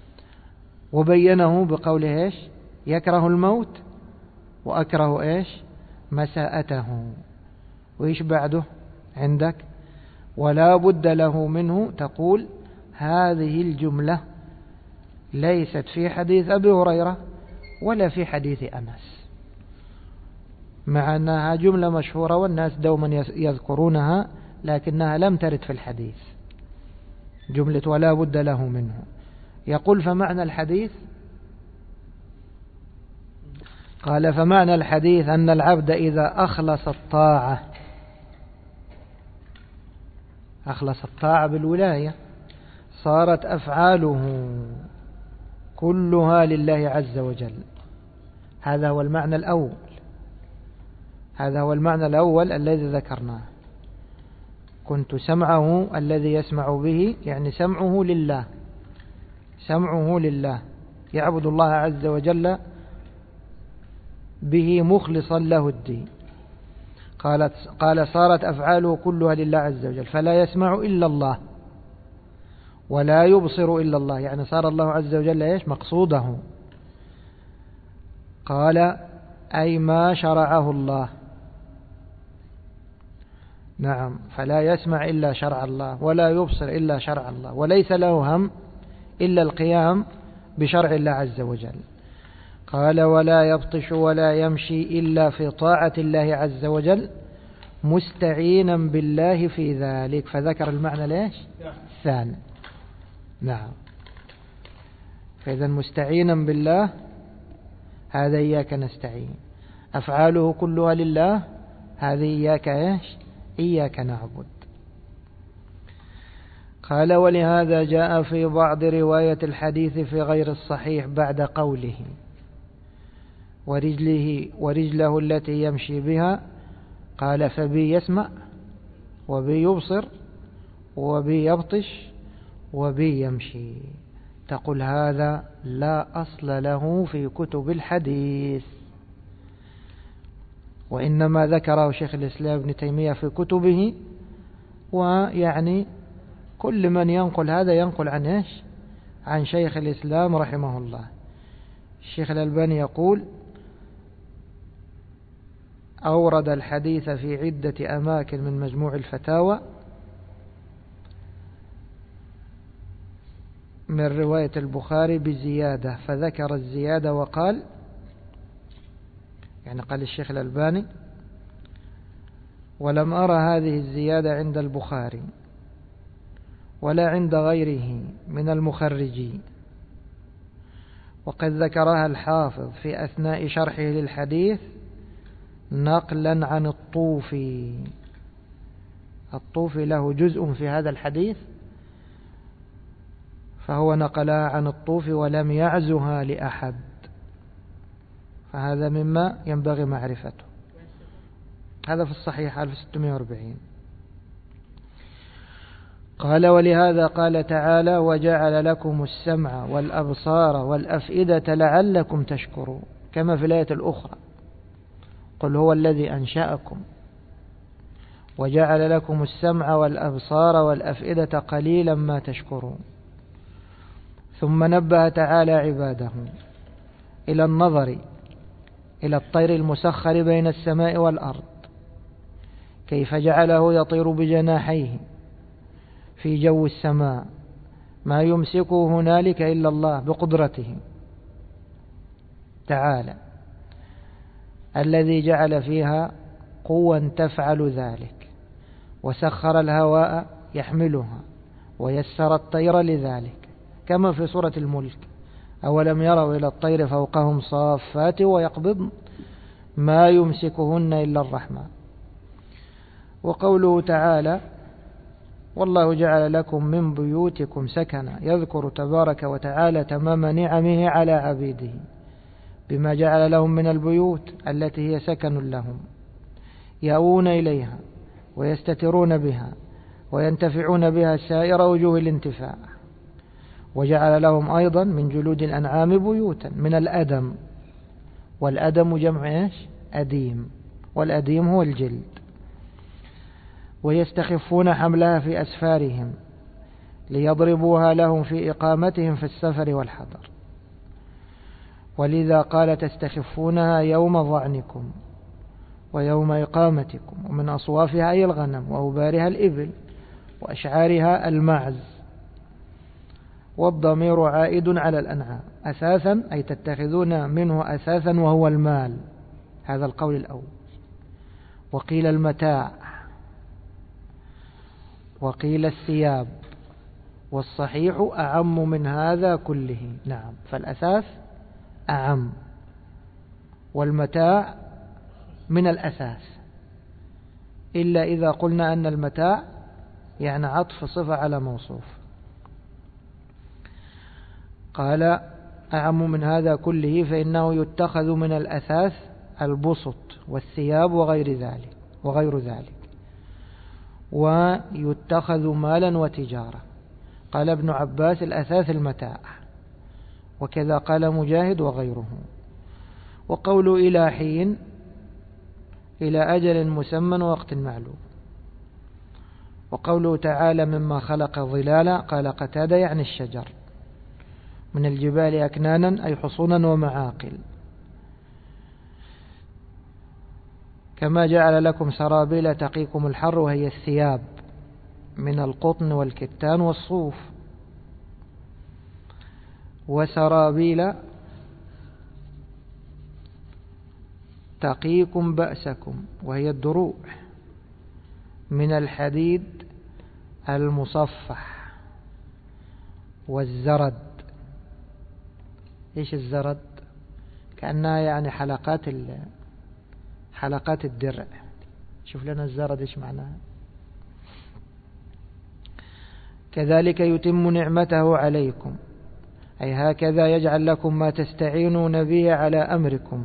Speaker 1: وبينه بقوله يكره الموت وأكره مساءته. وإيش بعده عندك؟ ولا بد له منه. تقول هذه الجملة ليست في حديث أبي هريرة ولا في حديث أنس، مع أنها جملة مشهورة والناس دوما يذكرونها، لكنها لم ترد في الحديث، جملة ولا بد له منه. يقول: فمعنى الحديث؟ قال: فمعنى الحديث أن العبد إذا أخلص الطاعة بالولاية صارت أفعاله كلها لله عز وجل. هذا هو المعنى الأول الذي ذكرناه. كنت سمعه الذي يسمع به، سمعه لله يعبد الله عز وجل به مخلصا له الدين. قال: صارت أفعاله كلها لله عز وجل، فلا يسمع إلا الله ولا يبصر إلا الله، صار الله عز وجل مقصوده. قال: أي ما شرعه الله. نعم. فلا يسمع إلا شرع الله ولا يبصر إلا شرع الله، وليس له هم إلا القيام بشرع الله عز وجل. قال: ولا يبطش ولا يمشي إلا في طاعة الله عز وجل مستعينا بالله في ذلك. فذكر المعنى الثاني. نعم. فإذا مستعينا بالله هذا إياك نستعين، أفعاله كلها لله هذه إياك نعبد. قال: ولهذا جاء في بعض رواية الحديث في غير الصحيح بعد قوله ورجله التي يمشي بها، قال: فبي يسمع وبي يبصر وبي يبطش وبي يمشي. تقول هذا لا أصل له في كتب الحديث، وإنما ذكره شيخ الإسلام ابن تيمية في كتبه، كل من ينقل هذا ينقل عن شيخ الإسلام رحمه الله. الشيخ الألباني يقول: أورد الحديث في عدة أماكن من مجموع الفتاوى من رواية البخاري بزيادة، فذكر الزيادة وقال، قال الشيخ الألباني: ولم أرى هذه الزيادة عند البخاري ولا عند غيره من المخرجين، وقد ذكرها الحافظ في أثناء شرحه للحديث نقلا عن الطوفي. الطوفي له جزء في هذا الحديث، فهو نقلها عن الطوفي ولم يعزها لأحد، فهذا مما ينبغي معرفته. هذا في الصحيح 1640. قال: ولهذا قال تعالى: وجعل لكم السمع والأبصار والأفئدة لعلكم تشكرون، كما في الآية الأخرى: قل هو الذي أنشأكم وجعل لكم السمع والأبصار والأفئدة قليلا ما تشكرون. ثم نبه تعالى عباده إلى النظر إلى الطير المسخر بين السماء والأرض كيف جعله يطير بجناحيه في جو السماء ما يمسكه هنالك إلا الله بقدرته تعالى، الذي جعل فيها قوة تفعل ذلك، وسخر الهواء يحملها، ويسر الطير لذلك، كما في سورة الملك: أولم يروا إلى الطير فوقهم صافات ويقبضن ما يمسكهن إلا الرحمن. وقوله تعالى: والله جعل لكم من بيوتكم سكنا، يذكر تبارك وتعالى تمام نعمه على عبيده بما جعل لهم من البيوت التي هي سكن لهم، يأوون إليها ويستترون بها وينتفعون بها سائر وجوه الانتفاع. وجعل لهم أيضا من جلود الأنعام بيوتا من الأدم، والأدم جمع إيش؟ أديم، والأديم هو الجلد. ويستخفون حملها في أسفارهم ليضربوها لهم في إقامتهم في السفر والحضر، ولذا قال: تستخفونها يوم ظعنكم ويوم إقامتكم. ومن أصوافها أي الغنم، وأوبارها الإبل، وأشعارها المعز. والضمير عائد على الأنعام أثاثا، أي تتخذون منه أثاثا وهو المال، هذا القول الأول. وقيل المتاع، وقيل الثياب، والصحيح أعم من هذا كله. نعم، فالأثاث أعم، والمتاع من الأثاث، إلا إذا قلنا أن المتاع يعني عطف صفة على موصوف. قال: أعم من هذا كله، فإنه يتخذ من الأثاث البسط والثياب وغير ذلك، ويتخذ مالا وتجارة. قال ابن عباس: الأثاث المتاع، وكذا قال مجاهد وغيره. وقول إلى حين، إلى أجل مسمى ووقت معلوم. وقوله تعالى: مما خلق ظلالا، قال قتادة يعني الشجر، من الجبال أكنانا أي حصونا ومعاقل. كما جعل لكم سرابيل تقيكم الحر، وهي الثياب من القطن والكتان والصوف. وسرابيل تقيكم بأسكم، وهي الدروع من الحديد المصفح. والزرد، إيش الزرد؟ كأنها يعني حلقات الدرع. شوف لنا الزرد إيش معناها. كذلك يتم نعمته عليكم، أي هكذا يجعل لكم ما تستعينون به على أمركم،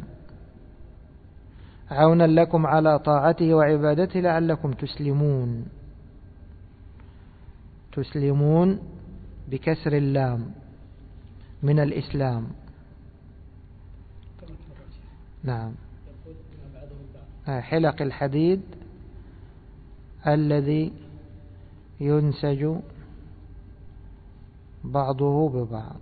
Speaker 1: عونا لكم على طاعته وعبادته، لعلكم تسلمون. تسلمون بكسر اللام من الإسلام. نعم، حلق الحديد الذي ينسج بعضه ببعض.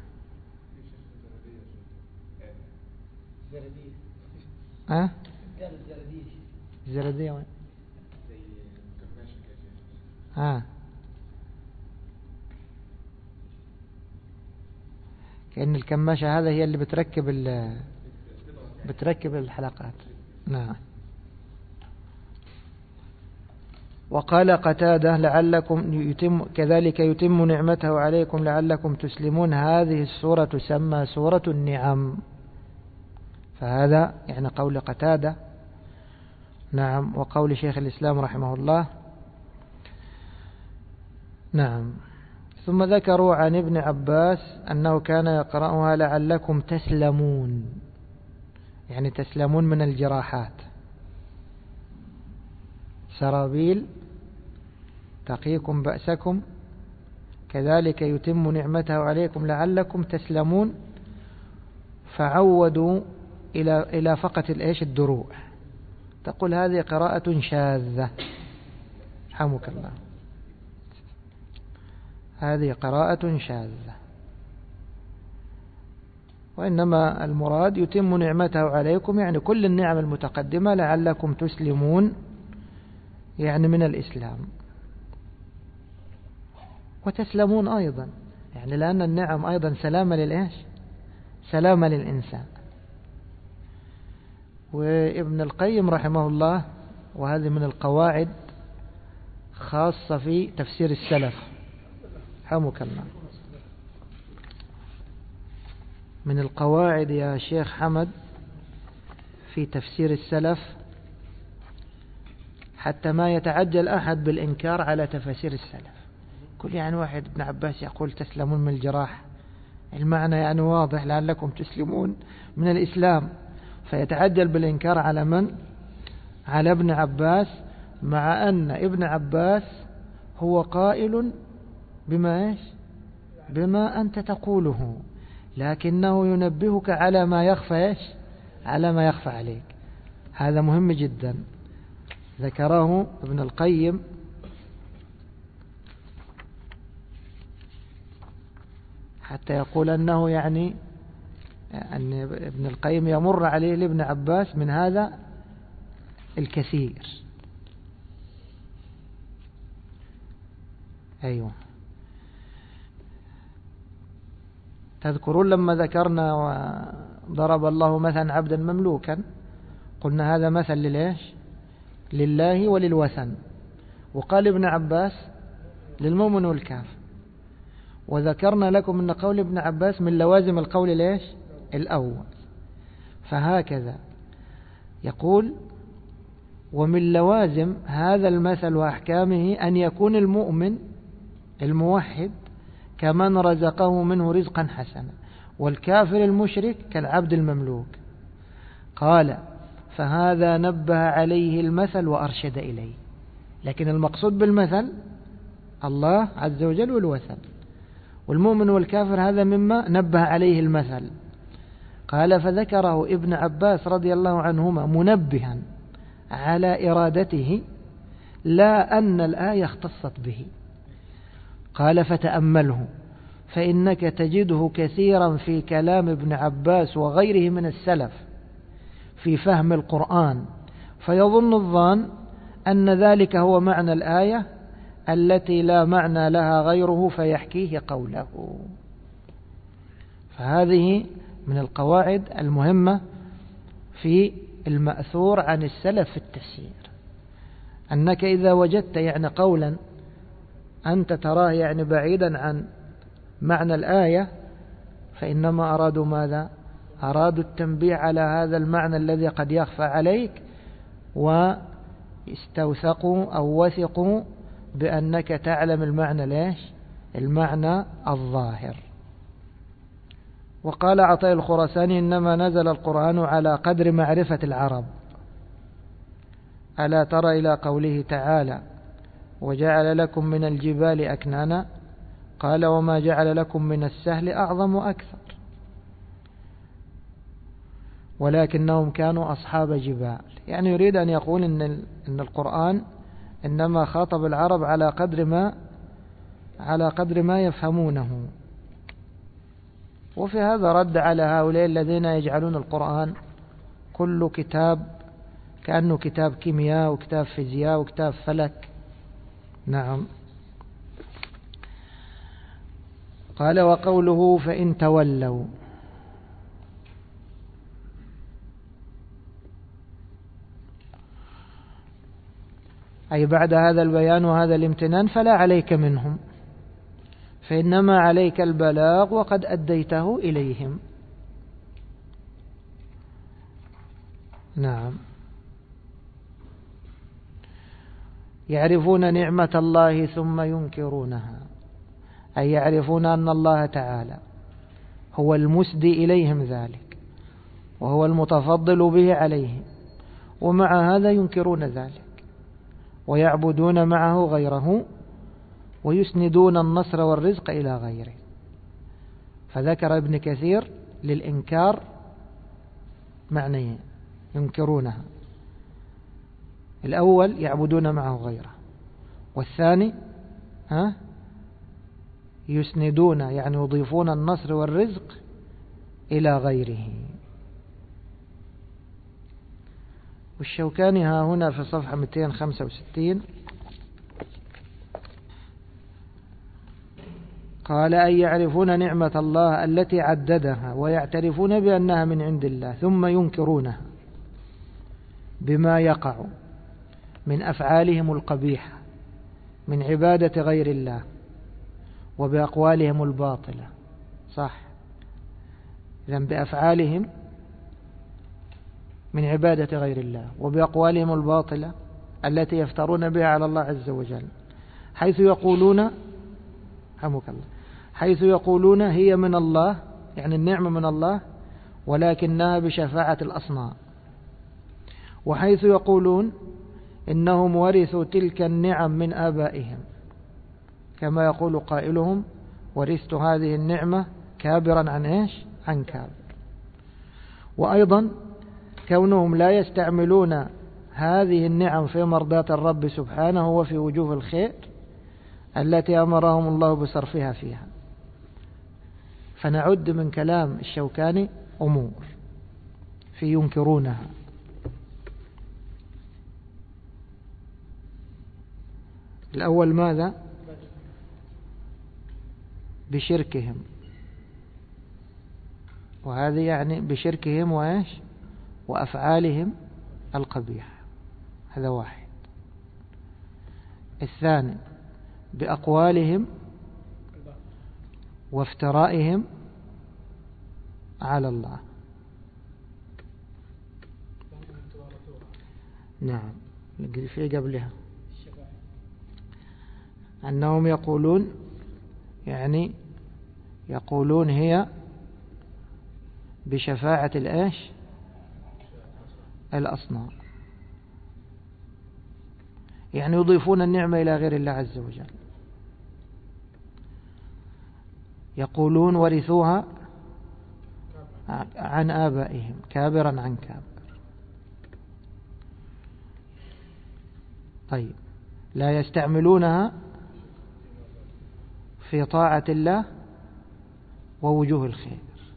Speaker 1: الزردية وين؟ كأن الكماشة هذا هي اللي بتركب الحلقات. نعم. وقال قتادة: لعلكم كذلك يتم نعمته عليكم لعلكم تسلمون. هذه السورة تسمى سورة النعم، فهذا يعني قول قتادة. نعم. وقول شيخ الإسلام رحمه الله. نعم. ثم ذكروا عن ابن عباس أنه كان يقرأها لعلكم تسلمون، يعني تسلمون من الجراحات. سرابيل تقيكم بأسكم، كذلك يتم نعمته عليكم لعلكم تسلمون. فعودوا إلى فقط الدروع. تقول هذه قراءة شاذة، رحمك الله، هذه قراءة شاذة، وإنما المراد يتم نعمته عليكم، يعني كل النعم المتقدمة لعلكم تسلمون، يعني من الإسلام. وتسلمون أيضا، يعني لأن النعم أيضا سلامة للإيش؟ سلامة للإنسان. وابن القيم رحمه الله، وهذه من القواعد خاصة في تفسير السلف، حمك الله، من القواعد يا شيخ حمد في تفسير السلف، حتى ما يتعجل أحد بالإنكار على تفاسير السلف. كل يعني واحد ابن عباس يقول تسلمون من الجراح، المعنى يعني واضح، لعلكم تسلمون من الإسلام، فيتعجل بالإنكار على من؟ على ابن عباس، مع أن ابن عباس هو قائل بما إيش؟ بما أنت تقوله، لكنه ينبهك على ما يخفى إيش؟ على ما يخفى عليك. هذا مهم جدا، ذكره ابن القيم حتى يقول أنه يعني أن ابن القيم يمر عليه لابن عباس من هذا الكثير. أيوة، تذكرون لما ذكرنا وضرب الله مثلا عبدا مملوكا، قلنا هذا مثل للإيش؟ لله وللوثن. وقال ابن عباس للمؤمن والكافر. وذكرنا لكم أن قول ابن عباس من لوازم القول ليش؟ الأول. فهكذا يقول: ومن لوازم هذا المثل وأحكامه أن يكون المؤمن الموحد كمن رزقه منه رزقا حسنا، والكافر المشرك كالعبد المملوك. قال: فهذا نبه عليه المثل وأرشد إليه. لكن المقصود بالمثل الله عز وجل والوثن، والمؤمن والكافر هذا مما نبه عليه المثل. قال: فذكره ابن عباس رضي الله عنهما منبها على إرادته، لا أن الآية اختصت به. قال: فتأمله، فإنك تجده كثيرا في كلام ابن عباس وغيره من السلف في فهم القرآن، فيظن الظان أن ذلك هو معنى الآية التي لا معنى لها غيره فيحكيه قوله. فهذه من القواعد المهمة في المأثور عن السلف في التفسير، أنك إذا وجدت يعني قولا أنت تراه يعني بعيدا عن معنى الآية، فإنما أرادوا ماذا؟ أرادوا التنبيه على هذا المعنى الذي قد يخفى عليك، واستوثقوا أو وثقوا بأنك تعلم المعنى ليش؟ المعنى الظاهر. وقال عطاء الخراساني: إنما نزل القرآن على قدر معرفة العرب. ألا ترى إلى قوله تعالى: وجعل لكم من الجبال أكنانا. قال: وما جعل لكم من السهل أعظم وأكثر، ولكنهم كانوا أصحاب جبال. يعني يريد أن يقول إن القرآن إنما خاطب العرب على قدر ما يفهمونه. وفي هذا رد على هؤلاء الذين يجعلون القرآن كل كتاب كأنه كتاب كيمياء وكتاب فيزياء وكتاب فلك. نعم. قال: وقوله فإن تولوا، أي بعد هذا البيان وهذا الامتنان فلا عليك منهم، فإنما عليك البلاغ وقد أديته إليهم. نعم. يعرفون نعمة الله ثم ينكرونها، أي يعرفون أن الله تعالى هو المسدي إليهم ذلك وهو المتفضل به عليهم، ومع هذا ينكرون ذلك ويعبدون معه غيره ويسندون النصر والرزق إلى غيره. فذكر ابن كثير للإنكار معنيين ينكرونها: الأول يعبدون معه غيره، والثاني يسندون يعني يضيفون النصر والرزق إلى غيره. والشوكاني ها هنا في صفحة 265 قال أن يعرفون نعمة الله التي عددها ويعترفون بأنها من عند الله ثم ينكرونها بما يقع من أفعالهم القبيحة من عبادة غير الله وبأقوالهم الباطلة. صح، إذن بأفعالهم من عبادة غير الله وبأقوالهم الباطلة التي يفترون بها على الله عز وجل، حيث يقولون حمك الله حيث يقولون هي من الله، يعني النعمة من الله ولكنها بشفاعة الأصنام، وحيث يقولون إنهم ورثوا تلك النعم من آبائهم، كما يقول قائلهم ورثت هذه النعمة كابرا عن إيش؟ عن كابر. وأيضا كونهم لا يستعملون هذه النعم في مرضاة الرب سبحانه وفي وجوه الخير التي أمرهم الله بصرفها فيها. فنعد من كلام الشوكاني أمور في ينكرونها. الأول ماذا؟ بشركهم، وهذه يعني بشركهم وإيش؟ وأفعالهم القبيحة، هذا واحد. الثاني بأقوالهم وافترائهم على الله. نعم، في قبلها أنهم يقولون، يعني يقولون هي بشفاعة الإيش؟ الأصنام، يعني يضيفون النعمة إلى غير الله عز وجل. يقولون ورثوها عن آبائهم كابرا عن كابر. طيب، لا يستعملونها في طاعة الله ووجوه الخير.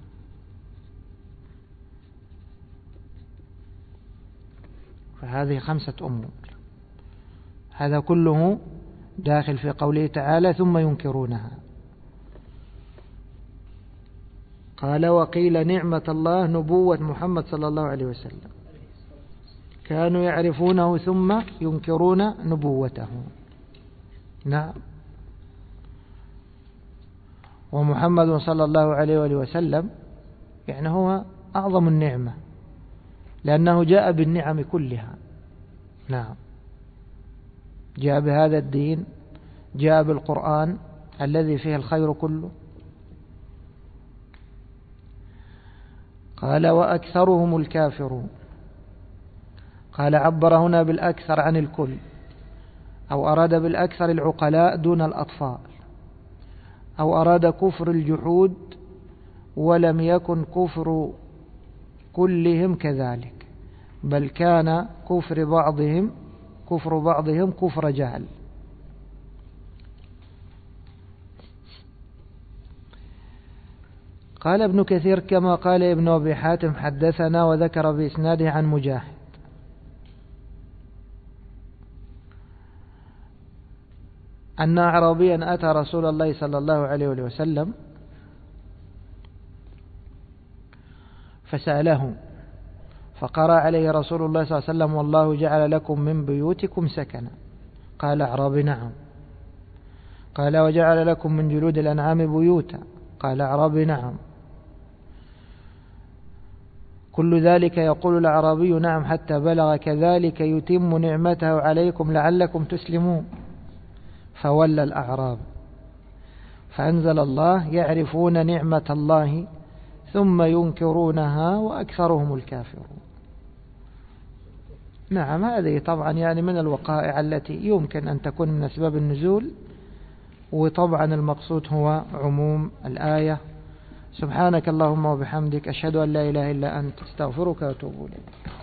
Speaker 1: فهذه 5 أمور، هذا كله داخل في قوله تعالى ثم ينكرونها. قال وقيل نعمة الله نبوة محمد صلى الله عليه وسلم، كانوا يعرفونه ثم ينكرون نبوته. نعم، ومحمد صلى الله عليه وسلم يعني هو أعظم النعمة، لأنه جاء بالنعم كلها. نعم، جاء بهذا الدين، جاء بالقرآن الذي فيه الخير كله. قال وأكثرهم الكافرون. قال عبر هنا بالأكثر عن الكل، أو أراد بالأكثر العقلاء دون الأطفال، أو أراد كفر الجحود ولم يكن كفر كلهم كذلك، بل كان كفر بعضهم كفر جهل. قال ابن كثير كما قال ابن أبي حاتم حدثنا، وذكر بإسناده عن مجاهد أن أعرابيا أتى رسول الله صلى الله عليه وسلم فسأله، فقرأ عليه رسول الله صلى الله عليه وسلم والله جعل لكم من بيوتكم سكنا. قال أعرابي نعم. قال وجعل لكم من جلود الأنعام بيوتا. قال أعرابي نعم. كل ذلك يقول الأعرابي نعم، حتى بلغ كذلك يتم نعمته عليكم لعلكم تسلمون. فولى الأعراب، فأنزل الله يعرفون نعمة الله ثم ينكرونها وأكثرهم الكافرون. نعم، هذه طبعا يعني من الوقائع التي يمكن أن تكون من أسباب النزول، وطبعا المقصود هو عموم الآية. سبحانك اللهم وبحمدك، أشهد أن لا إله إلا أنت، استغفرك وأتوب إليك.